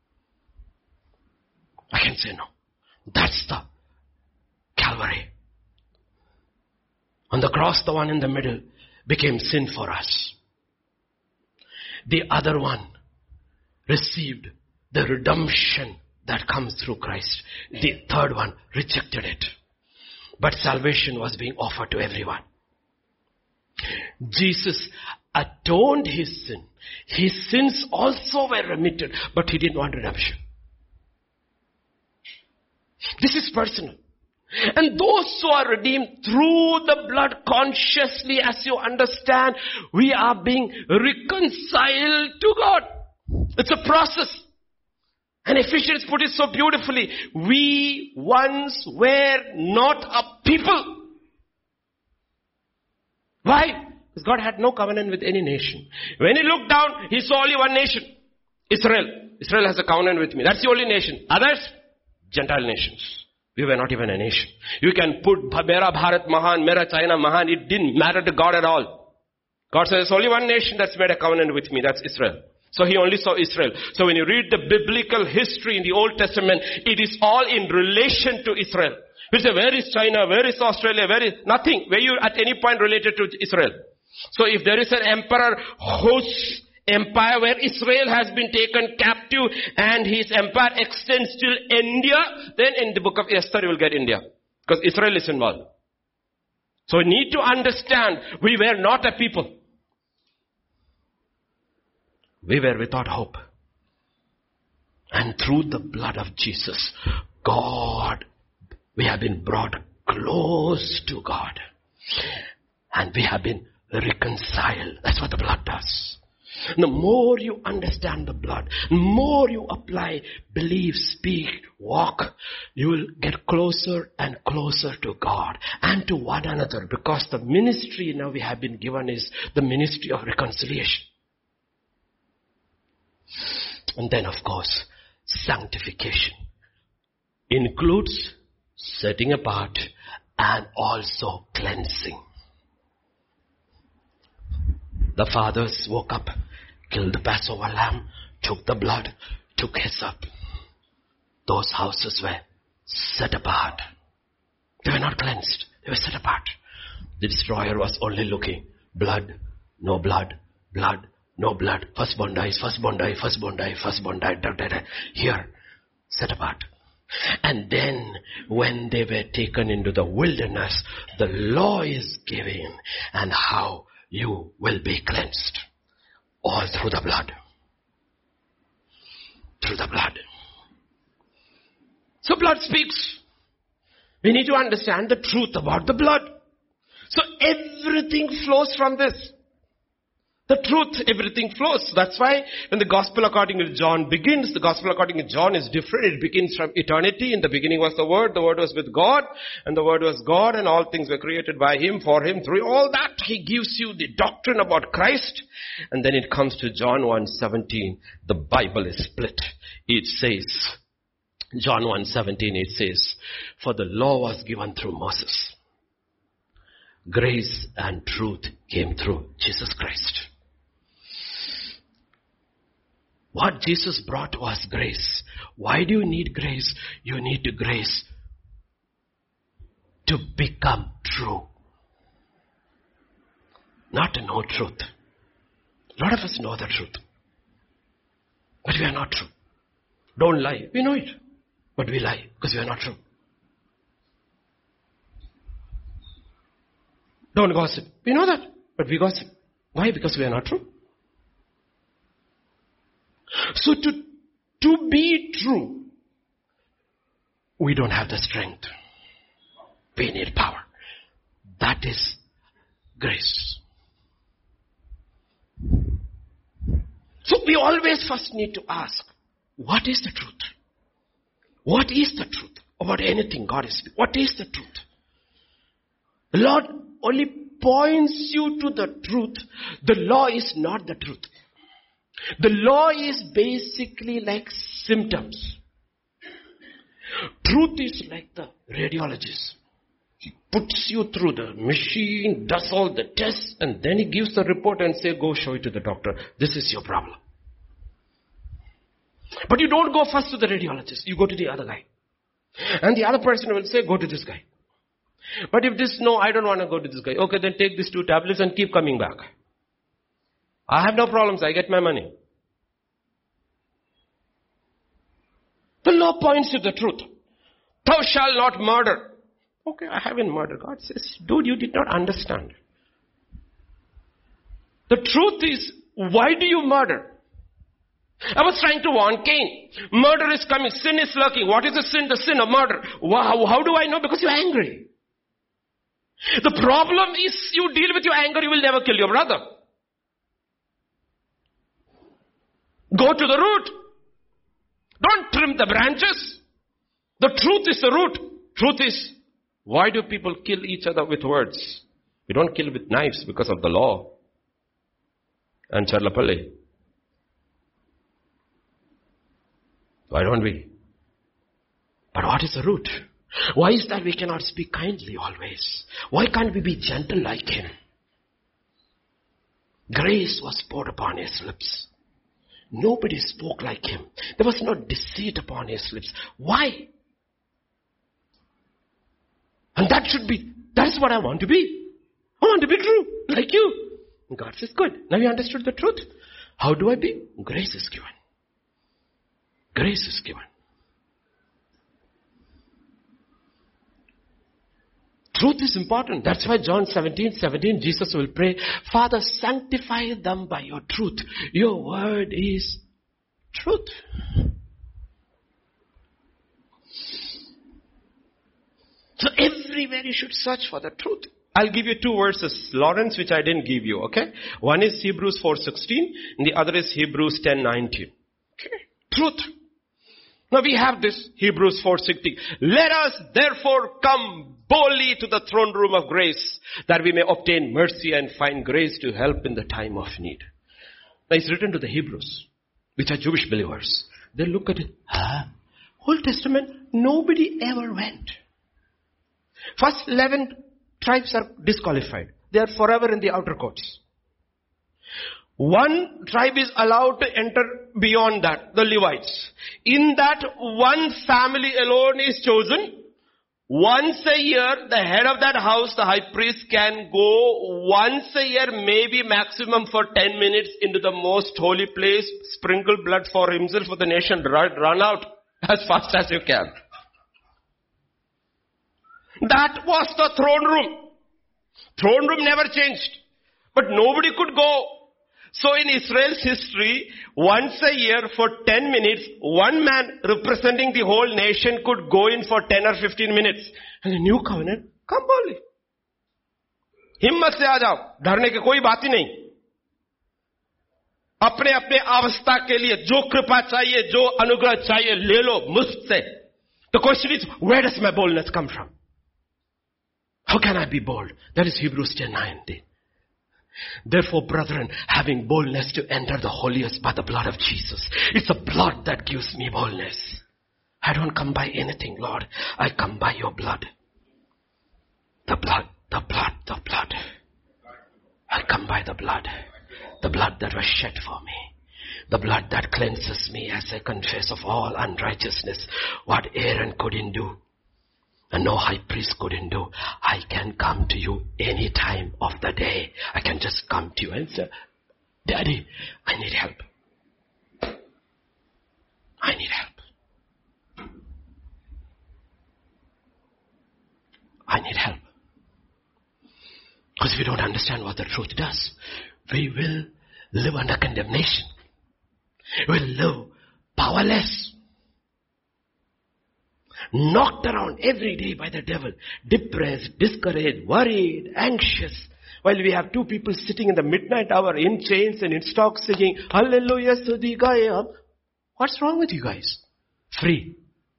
I can say no. That's the Calvary. On the cross, the one in the middle became sin for us. The other one received the redemption that comes through Christ. The third one rejected it. But salvation was being offered to everyone. Jesus atoned his sin. His sins also were remitted, but he didn't want redemption. This is personal. And those who are redeemed through the blood consciously, as you understand, we are being reconciled to God. It's a process. And Ephesians put it so beautifully. We once were not a people. Why? Because God had no covenant with any nation. When he looked down, he saw only one nation. Israel. Israel has a covenant with me. That's the only nation. Others, Gentile nations. We were not even a nation. You can put Mera Bharat Mahan, Mera China Mahan. It didn't matter to God at all. God says, there's only one nation that's made a covenant with me. That's Israel. So he only saw Israel. So when you read the biblical history in the Old Testament, it is all in relation to Israel. We say, where is China? Where is Australia? Where is nothing? Were you at any point related to Israel? So if there is an emperor whose empire where Israel has been taken captive and his empire extends till India, then in the book of Esther you will get India. Because Israel is involved. So we need to understand, we were not a people. We were without hope. And through the blood of Jesus, God, we have been brought close to God. And we have been reconciled. That's what the blood does. The more you understand the blood, the more you apply, believe, speak, walk, you will get closer and closer to God and to one another, because the ministry now we have been given is the ministry of reconciliation. And then, of course, sanctification includes setting apart and also cleansing. The fathers woke up, killed the Passover lamb, took the blood, took hyssop. Those houses were set apart. They were not cleansed. They were set apart. The destroyer was only looking. Blood, no blood, blood, no blood. Firstborn dies, firstborn dies, firstborn dies, firstborn dies. Da, da, da. Here, set apart. And then when they were taken into the wilderness, the law is given and how you will be cleansed. All through the blood. Through the blood. So blood speaks. We need to understand the truth about the blood. So everything flows from this. The truth, everything flows. That's why when the gospel according to John begins, the gospel according to John is different. It begins from eternity. In the beginning was the Word. The Word was with God. And the Word was God. And all things were created by Him, for Him, through all that. He gives you the doctrine about Christ. And then it comes to John one seventeen. The Bible is split. It says, John one seventeen, it says, for the law was given through Moses. Grace and truth came through Jesus Christ. What Jesus brought was grace. Why do you need grace? You need grace to become true. Not to know truth. A lot of us know the truth. But we are not true. Don't lie. We know it. But we lie because we are not true. Don't gossip. We know that. But we gossip. Why? Because we are not true. So to, to be true, we don't have the strength. We need power. That is grace. So we always first need to ask, what is the truth? What is the truth about anything God is speaking? What is the truth? The Lord only points you to the truth. The law is not the truth. The law is basically like symptoms. Truth is like the radiologist. He puts you through the machine, does all the tests, and then he gives the report and say, go show it to the doctor. This is your problem. But you don't go first to the radiologist. You go to the other guy. And the other person will say, go to this guy. But if this, no, I don't want to go to this guy. Okay, then take these two tablets and keep coming back. I have no problems. I get my money. The law points to the truth. Thou shalt not murder. Okay, I haven't murdered. God says, dude, you did not understand. The truth is, why do you murder? I was trying to warn Cain. Murder is coming. Sin is lurking. What is the sin? The sin of murder. Wow, how do I know? Because you're angry. The problem is you deal with your anger, you will never kill your brother. Go to the root. Don't trim the branches. The truth is the root. Truth is, why do people kill each other with words? We don't kill with knives because of the law. And Charlapalli. Why don't we? But what is the root? Why is that we cannot speak kindly always? Why can't we be gentle like Him? Grace was poured upon His lips. Nobody spoke like Him. There was no deceit upon His lips. Why? And that should be, that is what I want to be. I want to be true, like you. And God says, good. Now you understood the truth. How do I be? Grace is given. Grace is given. Truth is important. That's why John seventeen seventeen, Jesus will pray, Father, sanctify them by your truth. Your word is truth. So everywhere you should search for the truth. I'll give you two verses, Lawrence, which I didn't give you, okay? One is Hebrews four sixteen, and the other is Hebrews ten nineteen. Okay? Truth. Now we have this, Hebrews four sixteen. Let us therefore come boldly to the throne room of grace, that we may obtain mercy and find grace to help in the time of need. Now it's written to the Hebrews, which are Jewish believers. They look at it, huh? Old Testament, nobody ever went. First eleven tribes are disqualified. They are forever in the outer courts. One tribe is allowed to enter beyond that, the Levites. In that, one family alone is chosen. Once a year, the head of that house, the high priest, can go once a year, maybe maximum for ten minutes, into the most holy place, sprinkle blood for himself, for the nation, run, run out as fast as you can. That was the throne room. Throne room never changed. But nobody could go. So in Israel's history, once a year for ten minutes, one man representing the whole nation could go in for ten or fifteen minutes. And the new covenant, come boldly. हिम्मत से आ जाओ, डरने की कोई बात ही नहीं. अपने अपने अवस्था के लिए जो कृपा चाहिए, जो अनुग्रह चाहिए, ले लो मुझसे. The question is, where does my boldness come from? How can I be bold? That is Hebrews ten nineteen. Therefore, brethren, having boldness to enter the holiest by the blood of Jesus. It's the blood that gives me boldness. I don't come by anything, Lord. I come by your blood. The blood, the blood, the blood. I come by the blood. The blood that was shed for me. The blood that cleanses me as I confess of all unrighteousness. What Aaron couldn't do. And no high priest couldn't do. I can come to you any time of the day. I can just come to you and say, Daddy, I need help. I need help. I need help. Because we don't understand what the truth does. We will live under condemnation. We will live powerless. Knocked around every day by the devil. Depressed, discouraged, worried, anxious. While we have two people sitting in the midnight hour in chains and in stocks singing, Hallelujah, Sudhigaya. What's wrong with you guys? Free.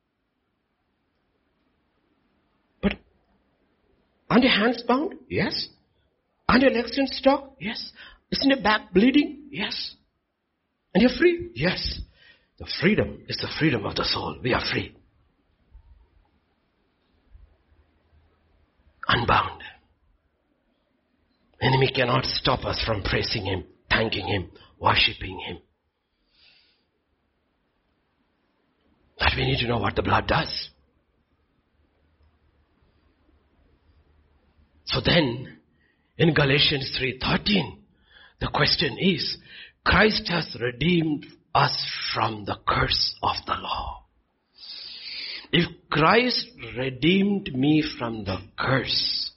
But aren't your hands bound? Yes. Aren't your legs in stock? Yes. Isn't your back bleeding? Yes. And you're free? Yes. The freedom is the freedom of the soul. We are free. Unbound. Enemy cannot stop us from praising him, thanking him, worshipping him. But we need to know what the blood does. So then, in Galatians three thirteen, the question is, Christ has redeemed us from the curse of the law. If Christ redeemed me from the curse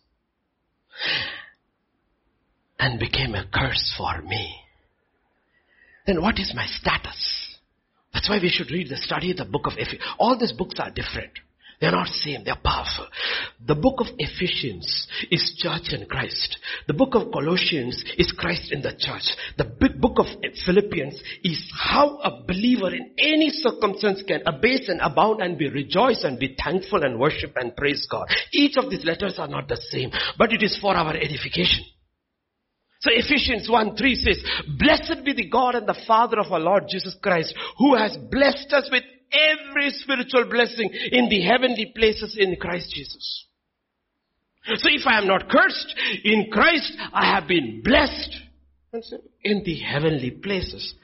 and became a curse for me, then what is my status? That's why we should read the study of the book of Ephesians. All these books are different. They're not same, they're powerful. The book of Ephesians is church and Christ. The book of Colossians is Christ in the church. The big book of Philippians is how a believer in any circumstance can abase and abound and be rejoiced and be thankful and worship and praise God. Each of these letters are not the same, but it is for our edification. So Ephesians one three says, Blessed be the God and the Father of our Lord Jesus Christ, who has blessed us with every spiritual blessing in the heavenly places in Christ Jesus. So if I am not cursed, in Christ I have been blessed in the heavenly places.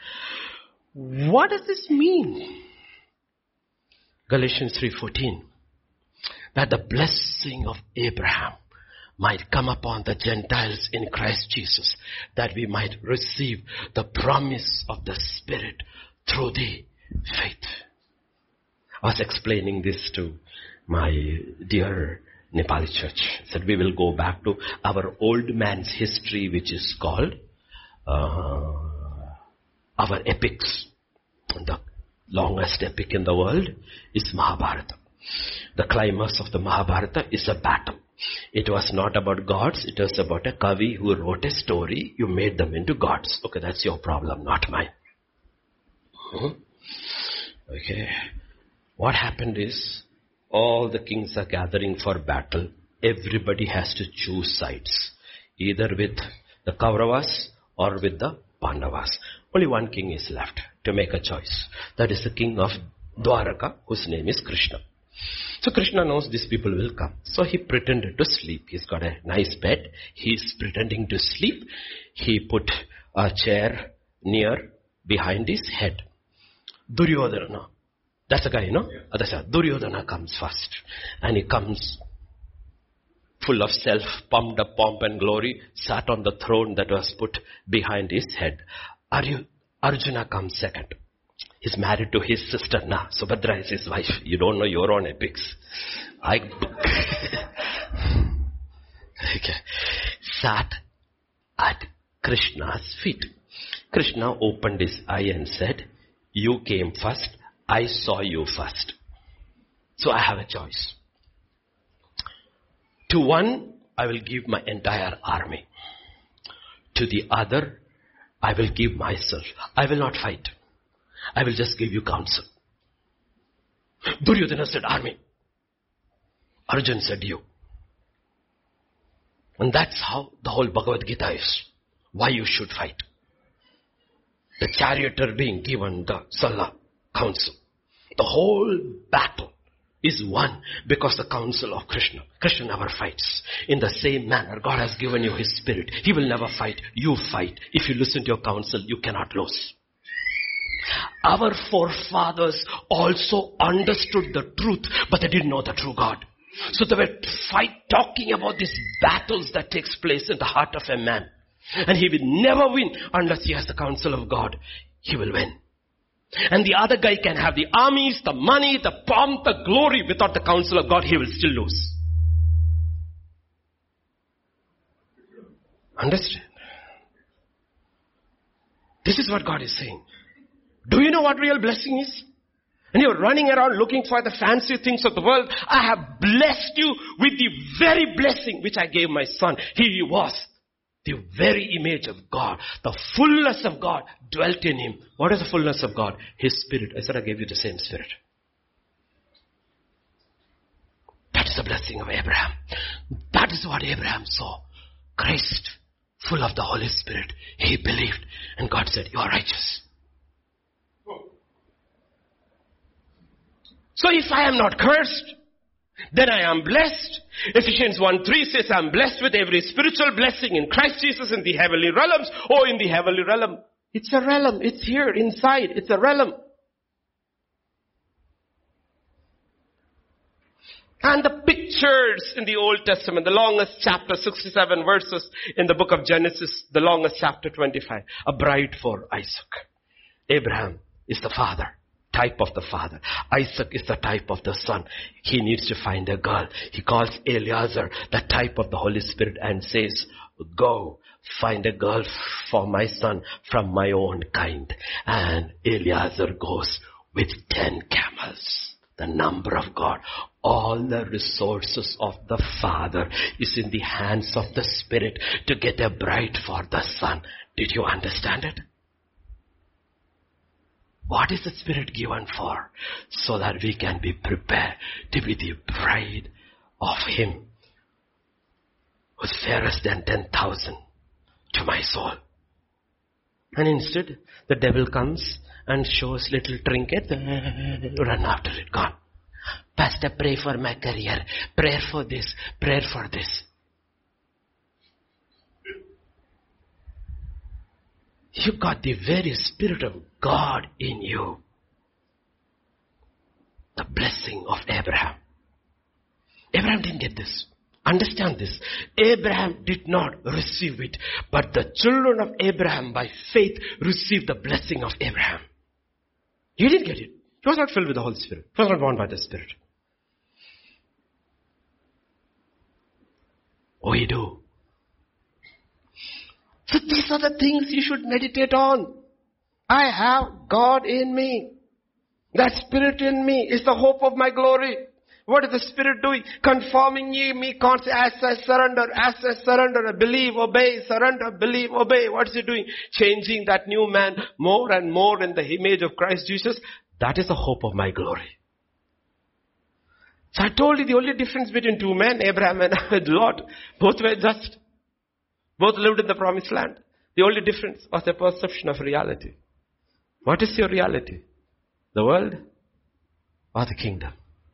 What does this mean? Galatians three fourteen. that the blessing of Abraham might come upon the Gentiles in Christ Jesus, that we might receive the promise of the Spirit through the faith. I was explaining this to my dear Nepali church. I said we will go back to our old man's history, which is called uh, our epics. The longest epic in the world is Mahabharata. The climax of the Mahabharata is a battle. It was not about gods, it was about a Kavi who wrote a story. You made them into gods. Okay, that's your problem, not mine. Hmm? Okay. What happened is, all the kings are gathering for battle. Everybody has to choose sides. Either with the Kauravas or with the Pandavas. Only one king is left to make a choice. That is the king of Dwaraka, whose name is Krishna. So Krishna knows these people will come. So he pretended to sleep. He's got a nice bed. He's pretending to sleep. He put a chair near behind his head. Duryodhana. That's the guy, you know? Yeah. Duryodhana comes first. And he comes full of self, pumped up pomp and glory, sat on the throne that was put behind his head. Aryu, Arjuna comes second. He's married to his sister. Nah, Subhadra is his wife. You don't know your own epics. I okay. Sat at Krishna's feet. Krishna opened his eye and said, you came first. I saw you first. So I have a choice. To one, I will give my entire army. To the other, I will give myself. I will not fight. I will just give you counsel. Duryodhana said army. Arjun said you. And that's how the whole Bhagavad Gita is. Why you should fight. The charioteer being given the Salla counsel. The whole battle is won because the counsel of Krishna. Krishna never fights. In the same manner, God has given you His Spirit. He will never fight. You fight. If you listen to your counsel, you cannot lose. Our forefathers also understood the truth, but they didn't know the true God. So they were fight, talking about these battles that takes place in the heart of a man. And he will never win unless he has the counsel of God. He will win. And the other guy can have the armies, the money, the pomp, the glory. Without the counsel of God, he will still lose. Understand? This is what God is saying. Do you know what real blessing is? And you're running around looking for the fancy things of the world. I have blessed you with the very blessing which I gave my son. He was the very image of God. The fullness of God dwelt in him. What is the fullness of God? His Spirit. I said I gave you the same Spirit. That is the blessing of Abraham. That is what Abraham saw. Christ, full of the Holy Spirit. He believed. And God said, you are righteous. So if I am not cursed, then I am blessed. Ephesians one three says, I am blessed with every spiritual blessing in Christ Jesus in the heavenly realms. Oh, in the heavenly realm. It's a realm. It's here inside. It's a realm. And the pictures in the Old Testament, the longest chapter, sixty-seven verses in the book of Genesis, the longest chapter, twenty-five. A bride for Isaac. Abraham is the father. Type of the father. Isaac is the type of the son. He needs to find a girl. He calls Eliezer the type of the Holy Spirit and says, go find a girl for my son from my own kind. And Eliezer goes with ten camels. The number of God. All the resources of the Father is in the hands of the Spirit to get a bride for the Son. Did you understand it? What is the Spirit given for? So that we can be prepared to be the bride of Him who's fairest than ten thousand to my soul. And instead, the devil comes and shows little trinket, run after it, gone. Pastor, pray for my career, prayer for this, prayer for this. You got the very Spirit of God in you. The blessing of Abraham. Abraham didn't get this. Understand this. Abraham did not receive it, but the children of Abraham by faith received the blessing of Abraham. He didn't get it. He was not filled with the Holy Spirit. He was not born by the Spirit. We do. So these are the things you should meditate on. I have God in me. That Spirit in me is the hope of my glory. What is the Spirit doing? Conforming ye me constantly as I surrender, as I surrender, believe, obey, surrender, believe, obey. What is He doing? Changing that new man more and more in the image of Christ Jesus. That is the hope of my glory. So I told you the only difference between two men, Abraham and Lot, both were just. Both lived in the promised land. The only difference was their perception of reality. What is your reality? The world or the kingdom?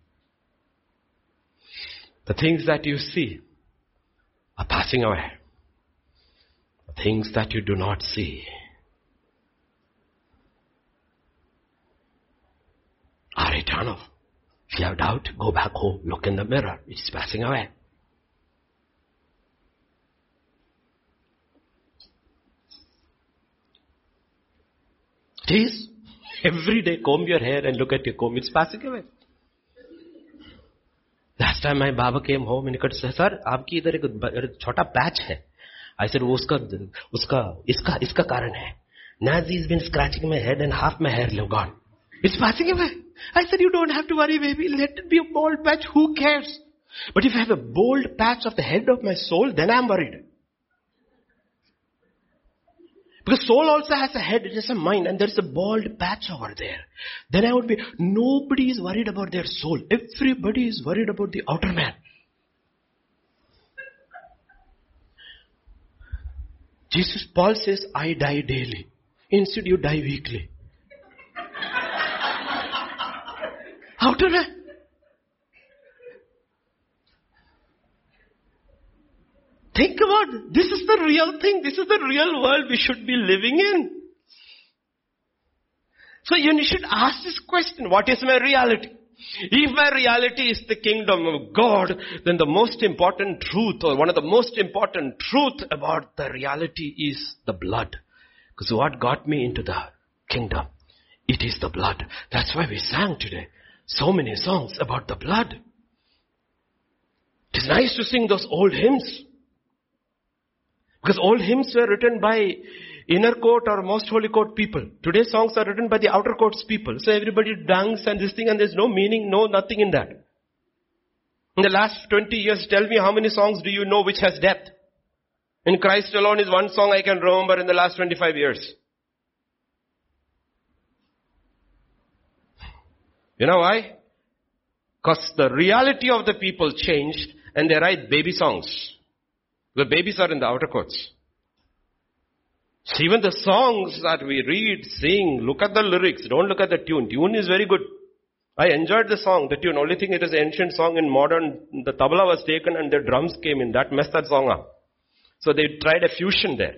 The things that you see are passing away. The things that you do not see are eternal. If you have doubt, go back home, look in the mirror. It's passing away. It is. Every day comb your hair and look at your comb. It's passing away. Last time my Baba came home and he said, Sir, आपकी इधर एक छोटा patch है. I said, वो उसका उसका इसका इसका कारण है. Nazi's been scratching my head and half my hair gone. It's passing away. I said, you don't have to worry, baby. Let it be a bald patch. Who cares? But if I have a bald patch of the head of my soul, then I'm worried. Because soul also has a head, it has a mind, and there's a bald patch over there. Then I would be, nobody is worried about their soul. Everybody is worried about the outer man. Jesus, Paul says, I die daily. Instead you die weekly. Outer man. Think about it. This is the real thing. This is the real world we should be living in. So you should ask this question. What is my reality? If my reality is the kingdom of God, then the most important truth, or one of the most important truth about the reality is the blood. Because what got me into the kingdom? It is the blood. That's why we sang today so many songs about the blood. It is nice to sing those old hymns. Because old hymns were written by inner court or most holy court people. Today's songs are written by the outer courts people. So everybody dunks and this thing, and there's no meaning, no nothing in that. In the last twenty years, tell me how many songs do you know which has depth? In Christ alone is one song I can remember in the last twenty-five years. You know why? Because the reality of the people changed and they write baby songs. The babies are in the outer courts. So even the songs that we read, sing, look at the lyrics. Don't look at the tune. Tune is very good. I enjoyed the song, the tune. Only thing, it is an ancient song. In modern, the tabla was taken and the drums came in. That messed that song up. So they tried a fusion there.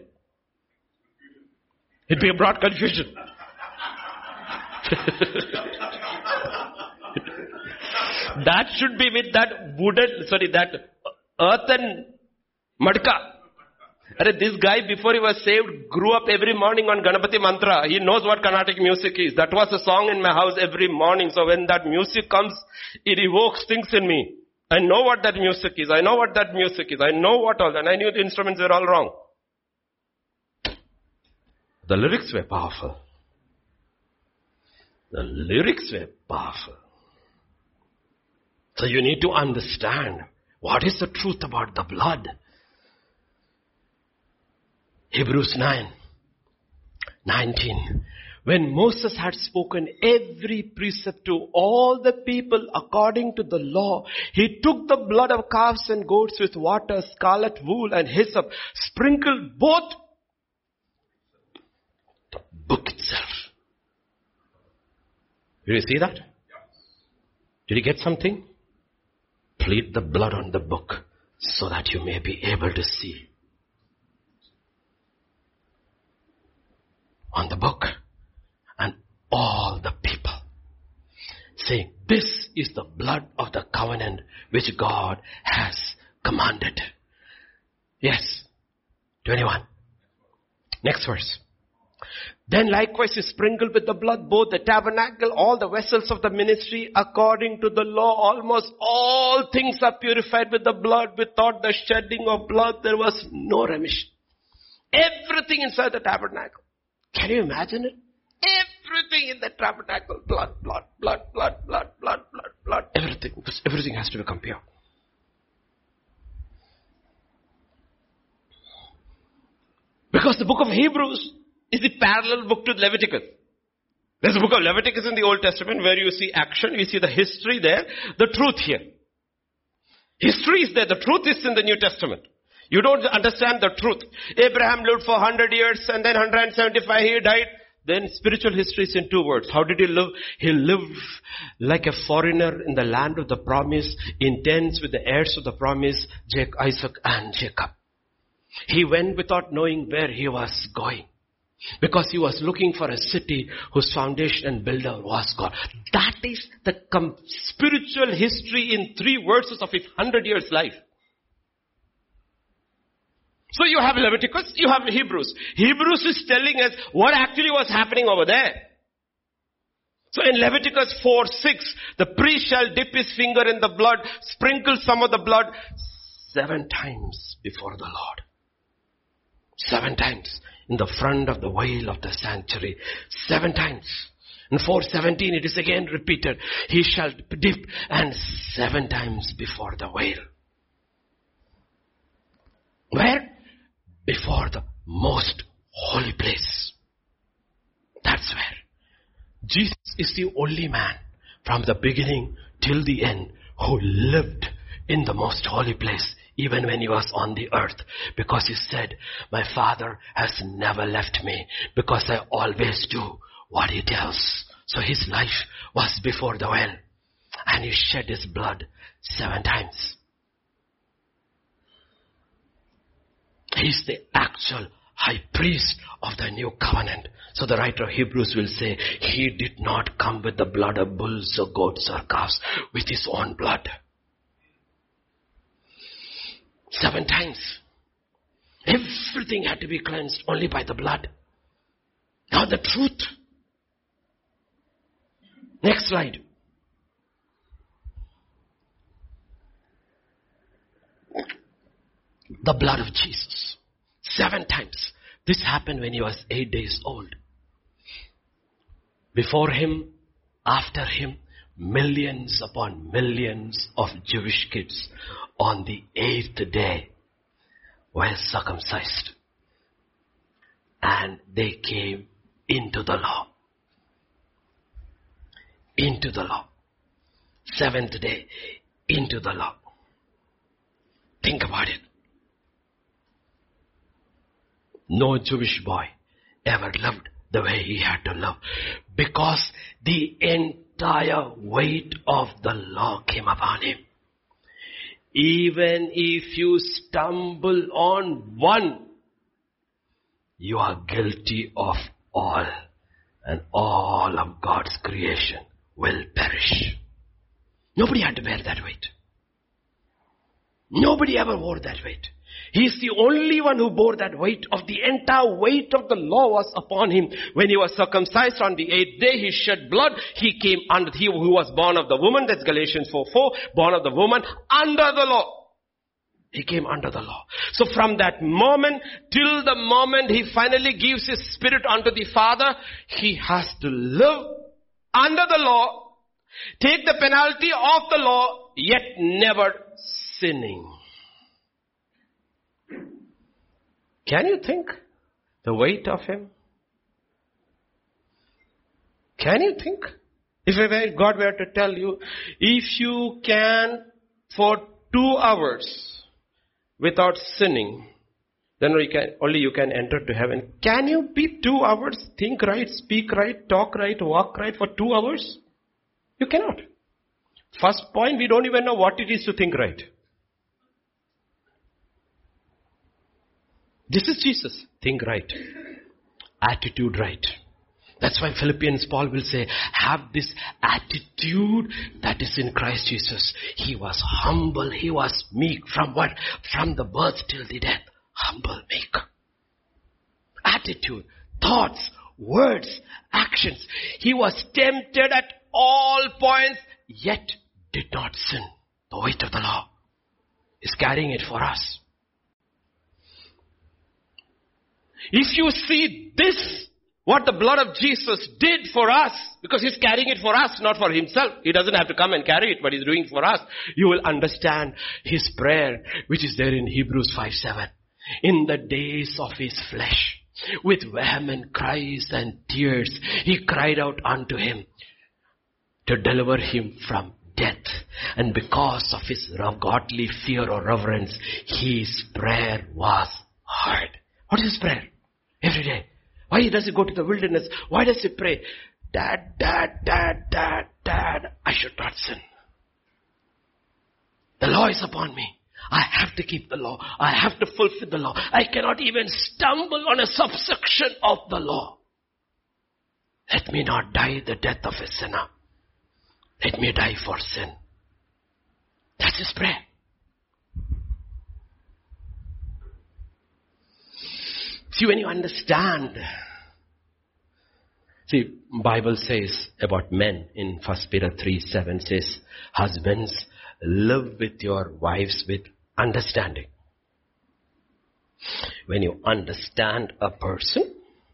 It brought confusion. That should be with that wooden, sorry, that earthen madka. This guy, before he was saved, grew up every morning on Ganapati mantra. He knows what Carnatic music is. That was a song in my house every morning. So when that music comes, it evokes things in me. I know what that music is. I know what that music is. I know what all. And I knew the instruments were all wrong. The lyrics were powerful. The lyrics were powerful. So you need to understand what is the truth about the blood. Hebrews nine, nineteen. When Moses had spoken every precept to all the people according to the law, he took the blood of calves and goats with water, scarlet wool and hyssop, sprinkled both the book itself. Did you see that? Did you get something? Plead the blood on the book so that you may be able to see. On the book. And all the people saying, this is the blood of the covenant which God has commanded. Yes. twenty-one. Next verse. Then likewise you sprinkle with the blood both the tabernacle, all the vessels of the ministry according to the law. Almost all things are purified with the blood. Without the shedding of blood there was no remission. Everything inside the tabernacle. Can you imagine it? Everything in the tabernacle. Blood, blood, blood, blood, blood, blood, blood, blood. Everything. Because everything has to become pure. Because the book of Hebrews is the parallel book to Leviticus. There's a book of Leviticus in the Old Testament where you see action, you see the history there, the truth here. History is there, the truth is in the New Testament. You don't understand the truth. Abraham lived for one hundred years and then one hundred seventy-five he died. Then spiritual history is in two words. How did he live? He lived like a foreigner in the land of the promise, in tents with the heirs of the promise, Isaac and Jacob. He went without knowing where he was going. Because he was looking for a city whose foundation and builder was God. That is the com- spiritual history in three verses of his hundred years life. So you have Leviticus, you have Hebrews. Hebrews is telling us what actually was happening over there. So in Leviticus four six, the priest shall dip his finger in the blood, sprinkle some of the blood seven times before the Lord. Seven times. In the front of the veil of the sanctuary. Seven times. In four seventeen it is again repeated. He shall dip and seven times before the veil. Where? Before the most holy place. That's where. Jesus is the only man from the beginning till the end who lived in the most holy place. Even when he was on the earth. Because he said, my Father has never left me. Because I always do what he tells. So his life was before the veil. And he shed his blood seven times. He's the actual high priest of the new covenant. So the writer of Hebrews will say, he did not come with the blood of bulls or goats or calves, with his own blood. Seven times. Everything had to be cleansed only by the blood. Now the truth. Next slide. The blood of Jesus. Seven times. This happened when he was eight days old. Before him, after him, millions upon millions of Jewish kids on the eighth day were circumcised. And they came into the law. Into the law. Seventh day, into the law. Think about it. No Jewish boy ever lived the way he had to live. Because the entire weight of the law came upon him. Even if you stumble on one, you are guilty of all. And all of God's creation will perish. Nobody had to bear that weight. Nobody ever wore that weight. He is the only one who bore that weight of the entire weight of the law was upon him. When he was circumcised on the eighth day, he shed blood. He came under, he who was born of the woman, that's Galatians four four, born of the woman, under the law. He came under the law. So from that moment till the moment he finally gives his spirit unto the Father, he has to live under the law, take the penalty of the law, yet never sinning. Can you think the weight of him? Can you think? If God were to tell you, if you can for two hours without sinning, then you can, only you can enter to heaven. Can you be two hours, think right, speak right, talk right, walk right for two hours? You cannot. First point, we don't even know what it is to think right. This is Jesus. Think right. Attitude right. That's why Philippians Paul will say, have this attitude that is in Christ Jesus. He was humble. He was meek. From what? From the birth till the death. Humble, meek. Attitude, thoughts, words, actions. He was tempted at all points, yet did not sin. The weight of the law is carrying it for us. If you see this, what the blood of Jesus did for us, because he's carrying it for us, not for himself. He doesn't have to come and carry it, but he's doing it for us. You will understand his prayer, which is there in Hebrews five seven. In the days of his flesh, with vehement cries and tears, he cried out unto him to deliver him from death. And because of his godly fear or reverence, his prayer was heard. What is his prayer? Every day. Why does he go to the wilderness? Why does he pray? Dad, dad, dad, dad, dad, I should not sin. The law is upon me. I have to keep the law. I have to fulfill the law. I cannot even stumble on a subsection of the law. Let me not die the death of a sinner. Let me die for sin. That's his prayer. See, when you understand, see, Bible says about men in First Peter three seven says, husbands, live with your wives with understanding. When you understand a person,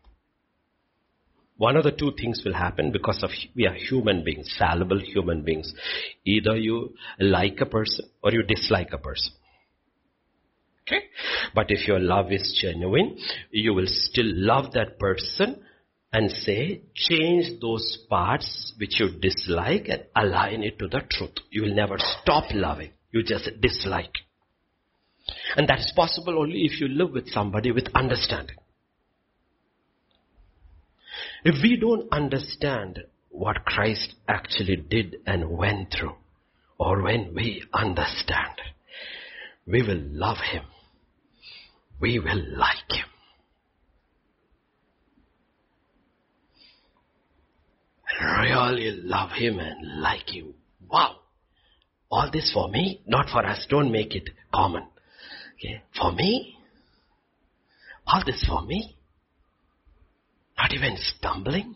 one of the two things will happen, because of we are human beings, fallible human beings. Either you like a person or you dislike a person. Okay? But if your love is genuine, you will still love that person and say, change those parts which you dislike and align it to the truth. You will never stop loving. You just dislike. And that is possible only if you live with somebody with understanding. If we don't understand what Christ actually did and went through, or when we understand, we will love him. We will like him. Really love him and like him. Wow. All this for me, not for us. Don't make it common. Okay. For me. All this for me. Not even stumbling.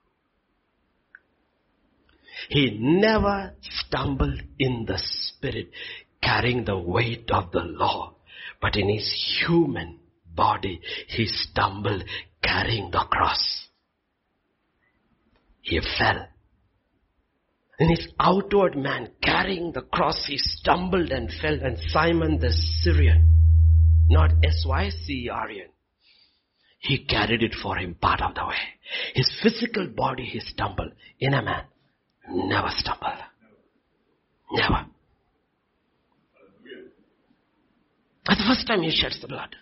He never stumbled in the spirit, carrying the weight of the law. But in his human body, he stumbled carrying the cross. He fell. In his outward man carrying the cross, he stumbled and fell. And Simon the Syrian, not S Y C E R E N, he carried it for him part of the way. His physical body, he stumbled. In a man, never stumbled. Never. That's the first time he sheds the blood.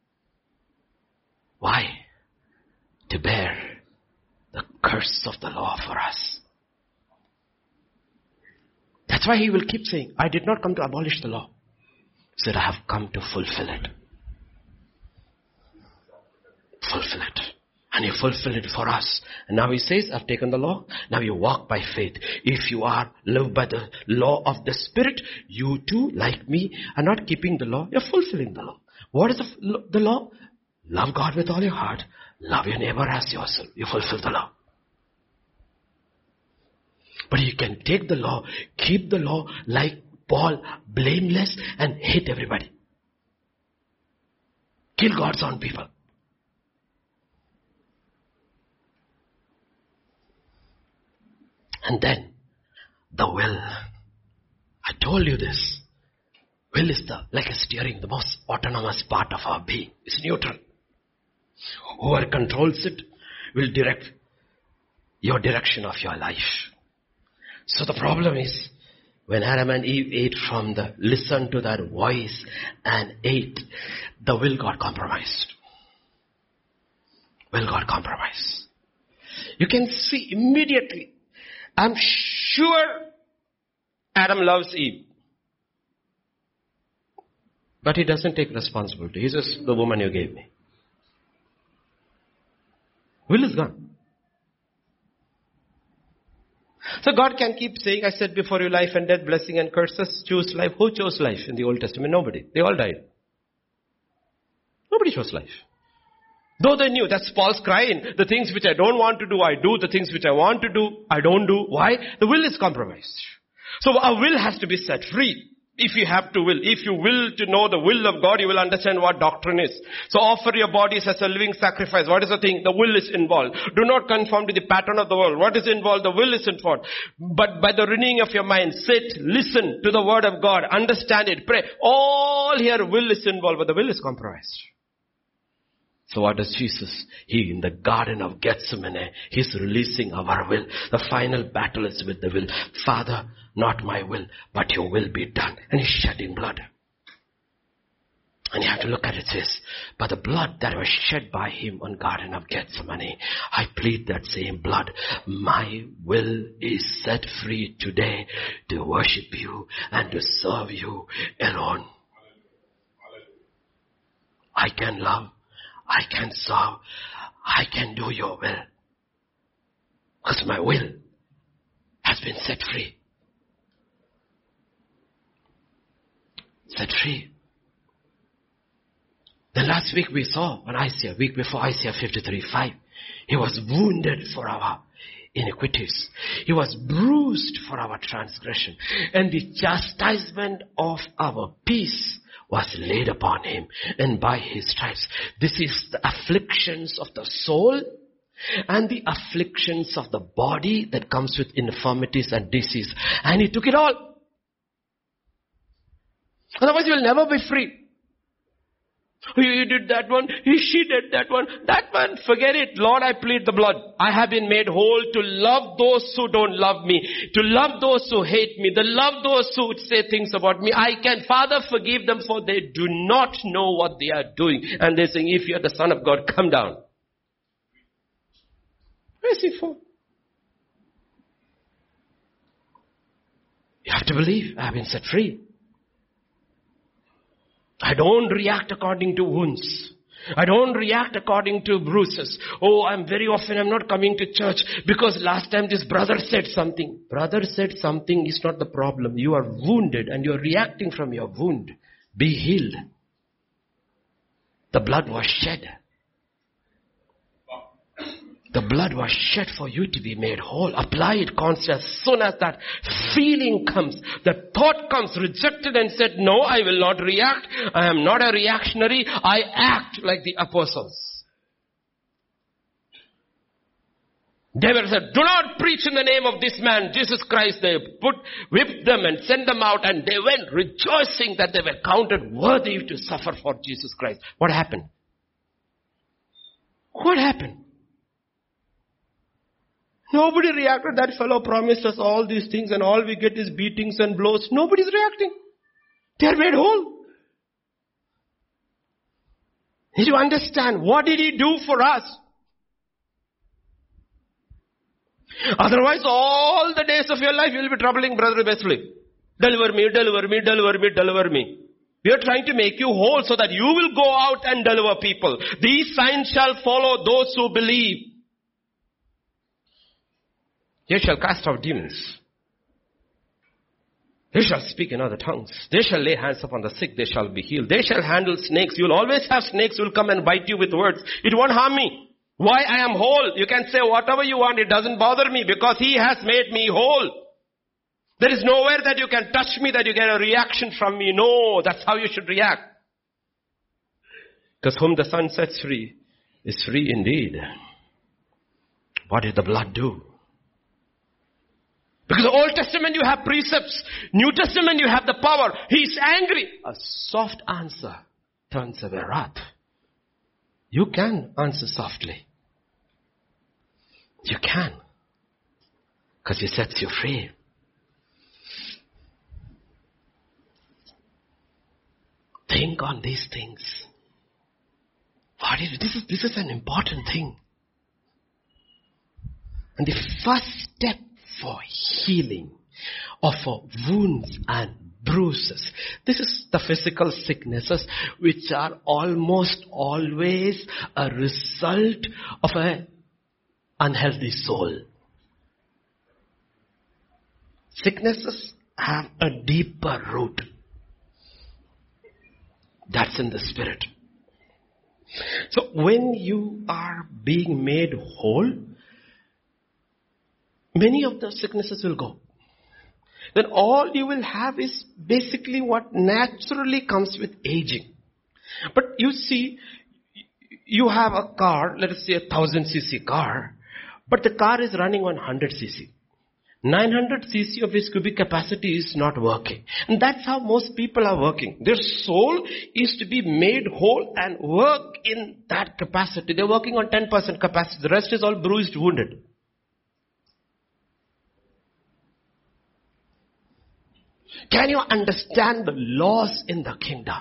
Why? To bear the curse of the law for us. That's why he will keep saying, I did not come to abolish the law. He said, I have come to fulfill it. Fulfill it. And he fulfilled it for us. And now he says, I've taken the law. Now you walk by faith. If you are live by the law of the Spirit, you too, like me, are not keeping the law. You're fulfilling the law. What is the, the law? Love God with all your heart. Love your neighbor as yourself. You fulfill the law. But you can take the law, keep the law like Paul, blameless, and hate everybody. Kill God's own people. And then, the will. I told you this. Will is the, like a steering, the most autonomous part of our being. It's neutral. Whoever controls it will direct your direction of your life. So the problem is, when Adam and Eve ate from the, listened to that voice and ate, the will got compromised. Will got compromised. You can see immediately. I'm sure Adam loves Eve. But he doesn't take responsibility. He says, the woman you gave me. Will is gone. So God can keep saying, I said before you life and death, blessing and curses, choose life. Who chose life in the Old Testament? Nobody. They all died. Nobody chose life. Though they knew, that's Paul's crying. The things which I don't want to do, I do. The things which I want to do, I don't do. Why? The will is compromised. So our will has to be set free. If you have to will. If you will to know the will of God, you will understand what doctrine is. So offer your bodies as a living sacrifice. What is the thing? The will is involved. Do not conform to the pattern of the world. What is involved? The will is involved. But by the renewing of your mind, sit, listen to the word of God, understand it, pray. All here will is involved, but the will is compromised. So what does Jesus? He, in the Garden of Gethsemane, He's releasing our will. The final battle is with the will. Father, not my will, but your will be done. And He's shedding blood. And you have to look at it, it says, but the blood that was shed by Him on Garden of Gethsemane, I plead that same blood. My will is set free today to worship you and to serve you alone. I can love. I can serve. I can do your will. Because my will has been set free. Set free. Then last week we saw on Isaiah, week before Isaiah fifty-three five, He was wounded for our iniquities. He was bruised for our transgression. And the chastisement of our peace was laid upon Him, and by His stripes. This is the afflictions of the soul and the afflictions of the body that comes with infirmities and disease. And He took it all. Otherwise you will never be free. You did that one, she did that one, that one, forget it. Lord, I plead the blood. I have been made whole to love those who don't love me, to love those who hate me, to love those who say things about me. I can, Father, forgive them, for they do not know what they are doing. And they're saying, if you are the Son of God, come down. Where is He for? You have to believe, I have been set free. I don't react according to wounds. I don't react according to bruises. Oh, I'm very often, I'm not coming to church because last time this brother said something. Brother said something is not the problem. You are wounded and you're reacting from your wound. Be healed. The blood was shed. The blood was shed for you to be made whole. Apply it constantly. As soon as that feeling comes, the thought comes, rejected and said, no, I will not react. I am not a reactionary. I act like the apostles. David said, do not preach in the name of this man, Jesus Christ. They put, whipped them and sent them out, and they went rejoicing that they were counted worthy to suffer for Jesus Christ. What happened? What happened? Nobody reacted. That fellow promised us all these things and all we get is beatings and blows. Nobody's reacting. They are made whole. Need to understand, what did He do for us? Otherwise, all the days of your life, you will be troubling Brother Wesley. Deliver me, deliver me, deliver me, deliver me. We are trying to make you whole so that you will go out and deliver people. These signs shall follow those who believe. They shall cast out demons. They shall speak in other tongues. They shall lay hands upon the sick. They shall be healed. They shall handle snakes. You will always have snakes who will come and bite you with words. It won't harm me. Why? I am whole. You can say whatever you want. It doesn't bother me because He has made me whole. There is nowhere that you can touch me that you get a reaction from me. No, that's how you should react. Because whom the Son sets free is free indeed. What did the blood do? Because the Old Testament you have precepts. New Testament you have the power. He's angry. A soft answer turns away wrath. You can answer softly. You can. Because He sets you free. Think on these things. What is, this is, this is an important thing. And the first step for healing or for wounds and bruises. This is the physical sicknesses which are almost always a result of an unhealthy soul. Sicknesses have a deeper root. That's in the spirit. So when you are being made whole, many of the sicknesses will go. Then all you will have is basically what naturally comes with aging. But you see, you have a car, let us say a one thousand c c car, but the car is running on one hundred c c. nine hundred c c of its cubic capacity is not working. And that's how most people are working. Their soul is to be made whole and work in that capacity. They're working on ten percent capacity. The rest is all bruised, wounded. Can you understand the laws in the kingdom?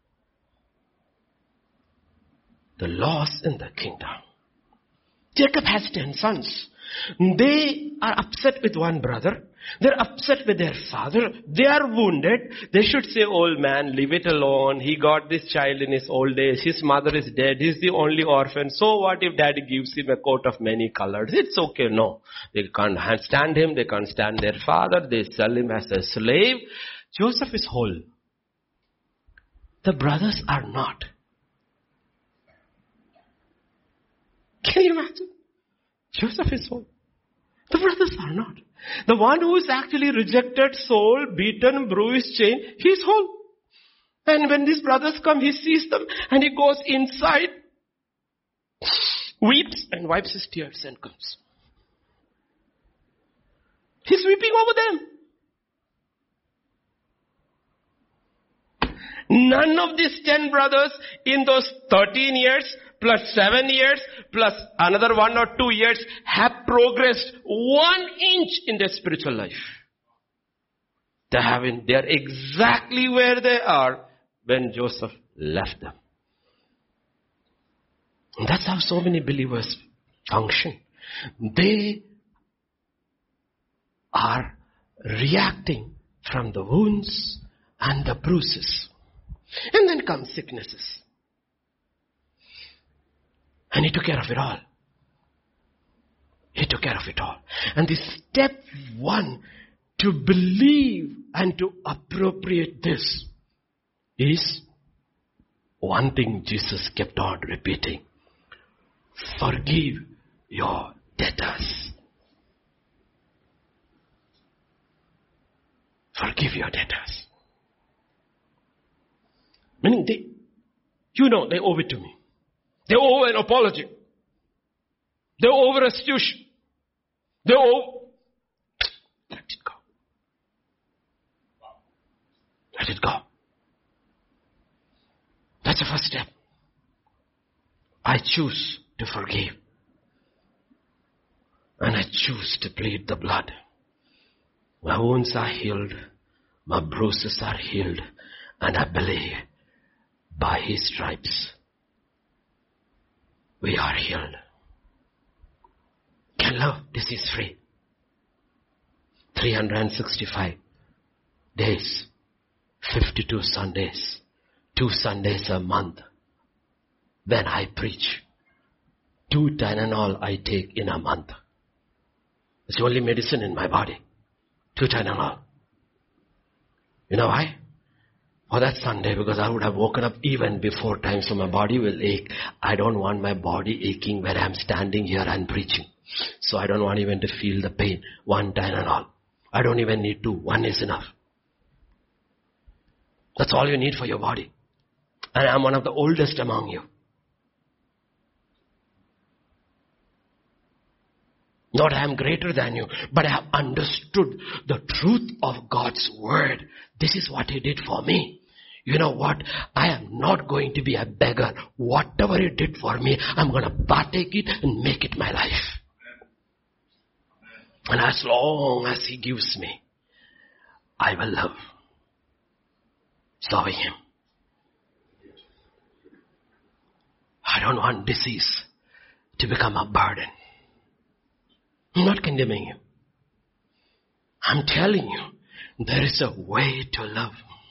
The laws in the kingdom. Jacob has ten sons. They are upset with one brother. They're upset with their father. They are wounded. They should say, old man, leave it alone. He got this child in his old age. His mother is dead. He's the only orphan. So what if daddy gives him a coat of many colors? It's okay. No. They can't stand him. They can't stand their father. They sell him as a slave. Joseph is whole. The brothers are not. Can you imagine? Joseph is whole. The brothers are not. The one who is actually rejected, sold, beaten, bruised, chained, he's whole. And when these brothers come, he sees them and he goes inside, weeps and wipes his tears and comes. He's weeping over them. None of these ten brothers in those thirteen years plus seven years plus another one or two years have progressed one inch in their spiritual life. They haven't. They are exactly where they are when Joseph left them. And that's how so many believers function. They are reacting from the wounds and the bruises. And then come sicknesses. And he took care of it all. He took care of it all. And the step one to believe and to appropriate this is one thing Jesus kept on repeating. Forgive your debtors. Forgive your debtors. Meaning they, you know, they owe it to me. They owe an apology. They owe restitution. They owe... Let it go. Let it go. That's the first step. I choose to forgive. And I choose to plead the blood. My wounds are healed. My bruises are healed. And I believe by His stripes we are healed. Can love disease free. three hundred sixty-five days, fifty-two Sundays, two Sundays a month. When I preach, two Tylenol I take in a month. It's the only medicine in my body. Two Tylenol. You know why? For that Sunday, because I would have woken up even before time, so my body will ache. I don't want my body aching where I'm standing here and preaching. So I don't want even to feel the pain. One Tylenol. I don't even need two. One is enough. That's all you need for your body. And I'm one of the oldest among you. Not I am greater than you, but I have understood the truth of God's word. This is what He did for me. You know what? I am not going to be a beggar. Whatever He did for me, I'm going to partake it and make it my life. And as long as He gives me, I will love serving Him. I don't want disease to become a burden. I'm not condemning you. I'm telling you, there is a way to love.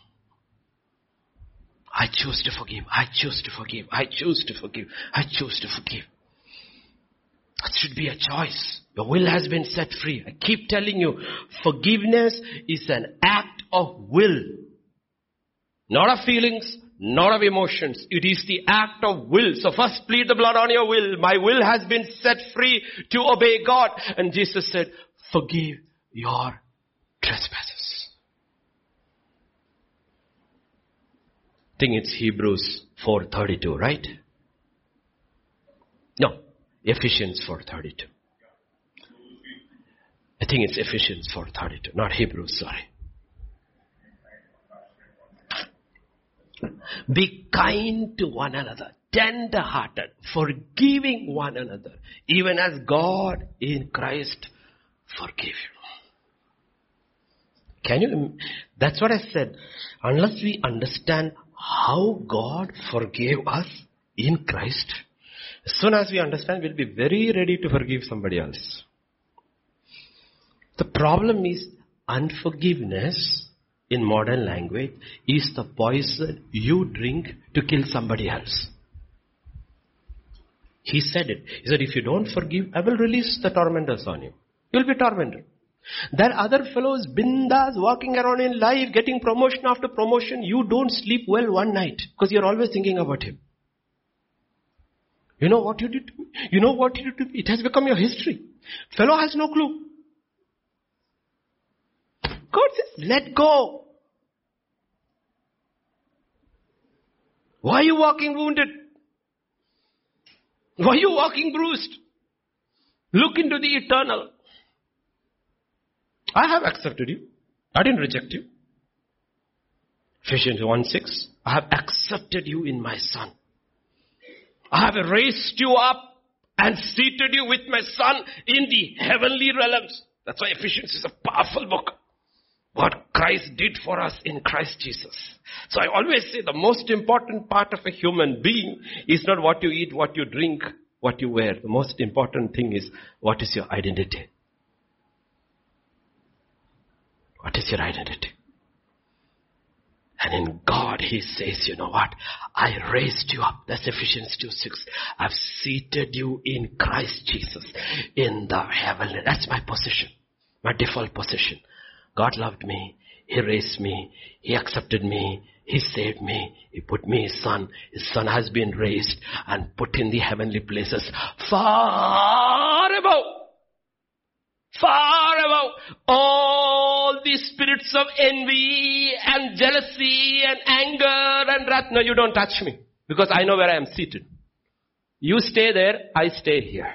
I choose to forgive. I choose to forgive. I choose to forgive. I choose to forgive. That should be a choice. Your will has been set free. I keep telling you, forgiveness is an act of will. Not of feelings, not of emotions. It is the act of will. So first plead the blood on your will. My will has been set free to obey God. And Jesus said, forgive your trespasses. I think it's Hebrews four thirty-two, right? No, Ephesians four thirty-two. I think it's Ephesians four thirty-two, not Hebrews, sorry. Be kind to one another, tender-hearted, forgiving one another, even as God in Christ forgave you. Can you, that's what I said. Unless we understand how God forgave us in Christ, as soon as we understand, we'll be very ready to forgive somebody else. The problem is unforgiveness, in modern language, is the poison you drink to kill somebody else. He said it. He said, if you don't forgive, I will release the tormentors on you. You'll be tormented. There are other fellows, bindas, walking around in life, getting promotion after promotion. You don't sleep well one night because you're always thinking about him. You know what you did to me? You know what you did to me? It has become your history. Fellow has no clue. God says, let go. Why are you walking wounded? Why are you walking bruised? Look into the eternal. I have accepted you. I didn't reject you. Ephesians one six. I have accepted you in my Son. I have raised you up and seated you with my Son in the heavenly realms. That's why Ephesians is a powerful book. What Christ did for us in Christ Jesus. So I always say the most important part of a human being is not what you eat, what you drink, what you wear. The most important thing is, what is your identity? What is your identity? And in God, He says, you know what? I raised you up. That's Ephesians two six. I've seated you in Christ Jesus in the heavenly. That's my position. My default position. God loved me. He raised me. He accepted me. He saved me. He put me His Son. His Son has been raised and put in the heavenly places far above. Far above all the spirits of envy and jealousy and anger and wrath. No, you don't touch me because I know where I am seated. You stay there, I stay here.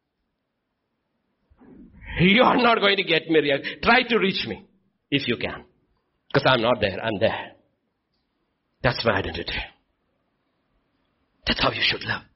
You are not going to get me real. Try to reach me if you can. Because I'm not there, I'm there. That's my identity. That's how you should live.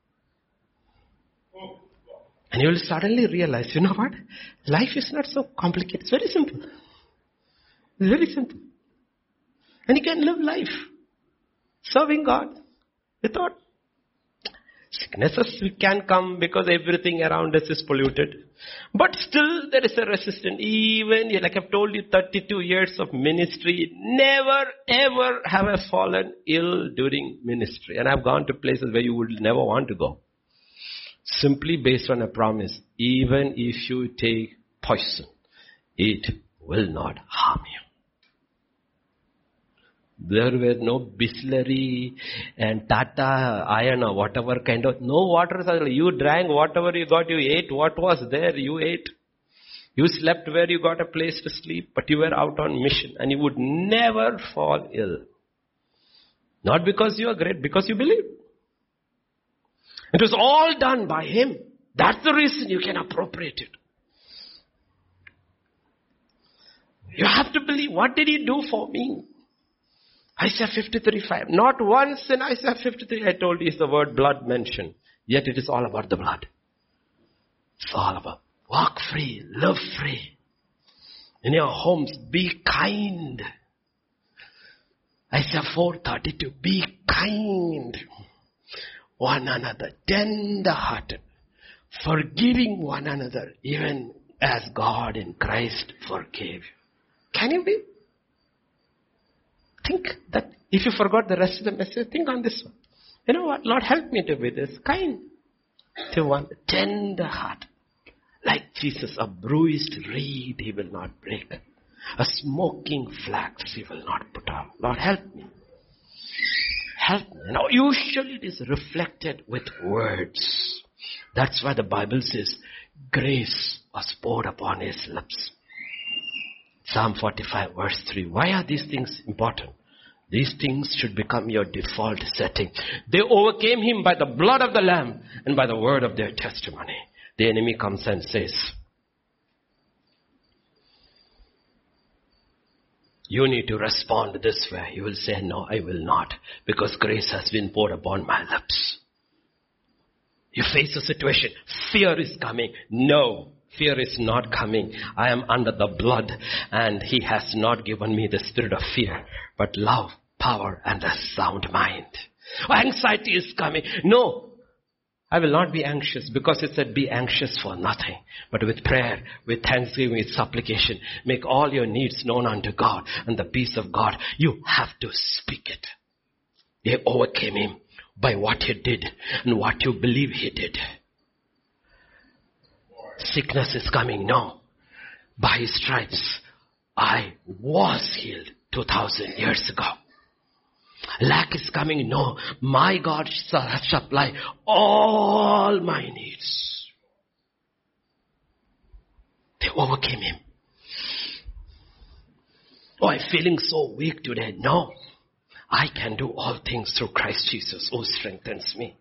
And you will suddenly realize, you know what? Life is not so complicated. It's very simple. It's very simple. And you can live life serving God without sicknesses. Can come because everything around us is polluted. But still there is a resistance. Even, like I've told you, thirty-two years of ministry, never ever have I fallen ill during ministry. And I've gone to places where you would never want to go. Simply based on a promise, even if you take poison, it will not harm you. There were no Bisleri and Tata iron or whatever kind of, no water. You drank whatever you got, you ate what was there, you ate. You slept where you got a place to sleep, but you were out on mission and you would never fall ill. Not because you are great, because you believe. It was all done by Him. That's the reason you can appropriate it. You have to believe, what did He do for me? Isaiah fifty-three five. Not once in Isaiah fifty-three I told you is the word blood mentioned. Yet it is all about the blood. It's all about walk free, live free. In your homes, be kind. Isaiah four thirty-two. Be kind. One another, tender-hearted, forgiving one another, even as God in Christ forgave you. Can you be? Think that if you forgot the rest of the message, think on this one. You know what? Lord, help me to be this kind. The one tender heart. Like Jesus, a bruised reed he will not break. A smoking flax he will not put out. Lord, help me. Help me. Now, usually it is reflected with words. That's why the Bible says, grace was poured upon his lips. Psalm forty-five verse three. Why are these things important? These things should become your default setting. They overcame him by the blood of the Lamb and by the word of their testimony. The enemy comes and says, you need to respond this way. You will say, no, I will not, because grace has been poured upon my lips. You face a situation, fear is coming. No, fear is not coming. I am under the blood, and he has not given me the spirit of fear, but love, power, and a sound mind. Anxiety is coming. No, I will not be anxious, because it said be anxious for nothing. But with prayer, with thanksgiving, with supplication, make all your needs known unto God, and the peace of God, you have to speak it. They overcame him by what he did and what you believe he did. Sickness is coming. No. By his stripes, I was healed two thousand years ago. Lack is coming. No. My God shall supply all my needs. They overcame him. Oh, I'm feeling so weak today. No. I can do all things through Christ Jesus who strengthens me.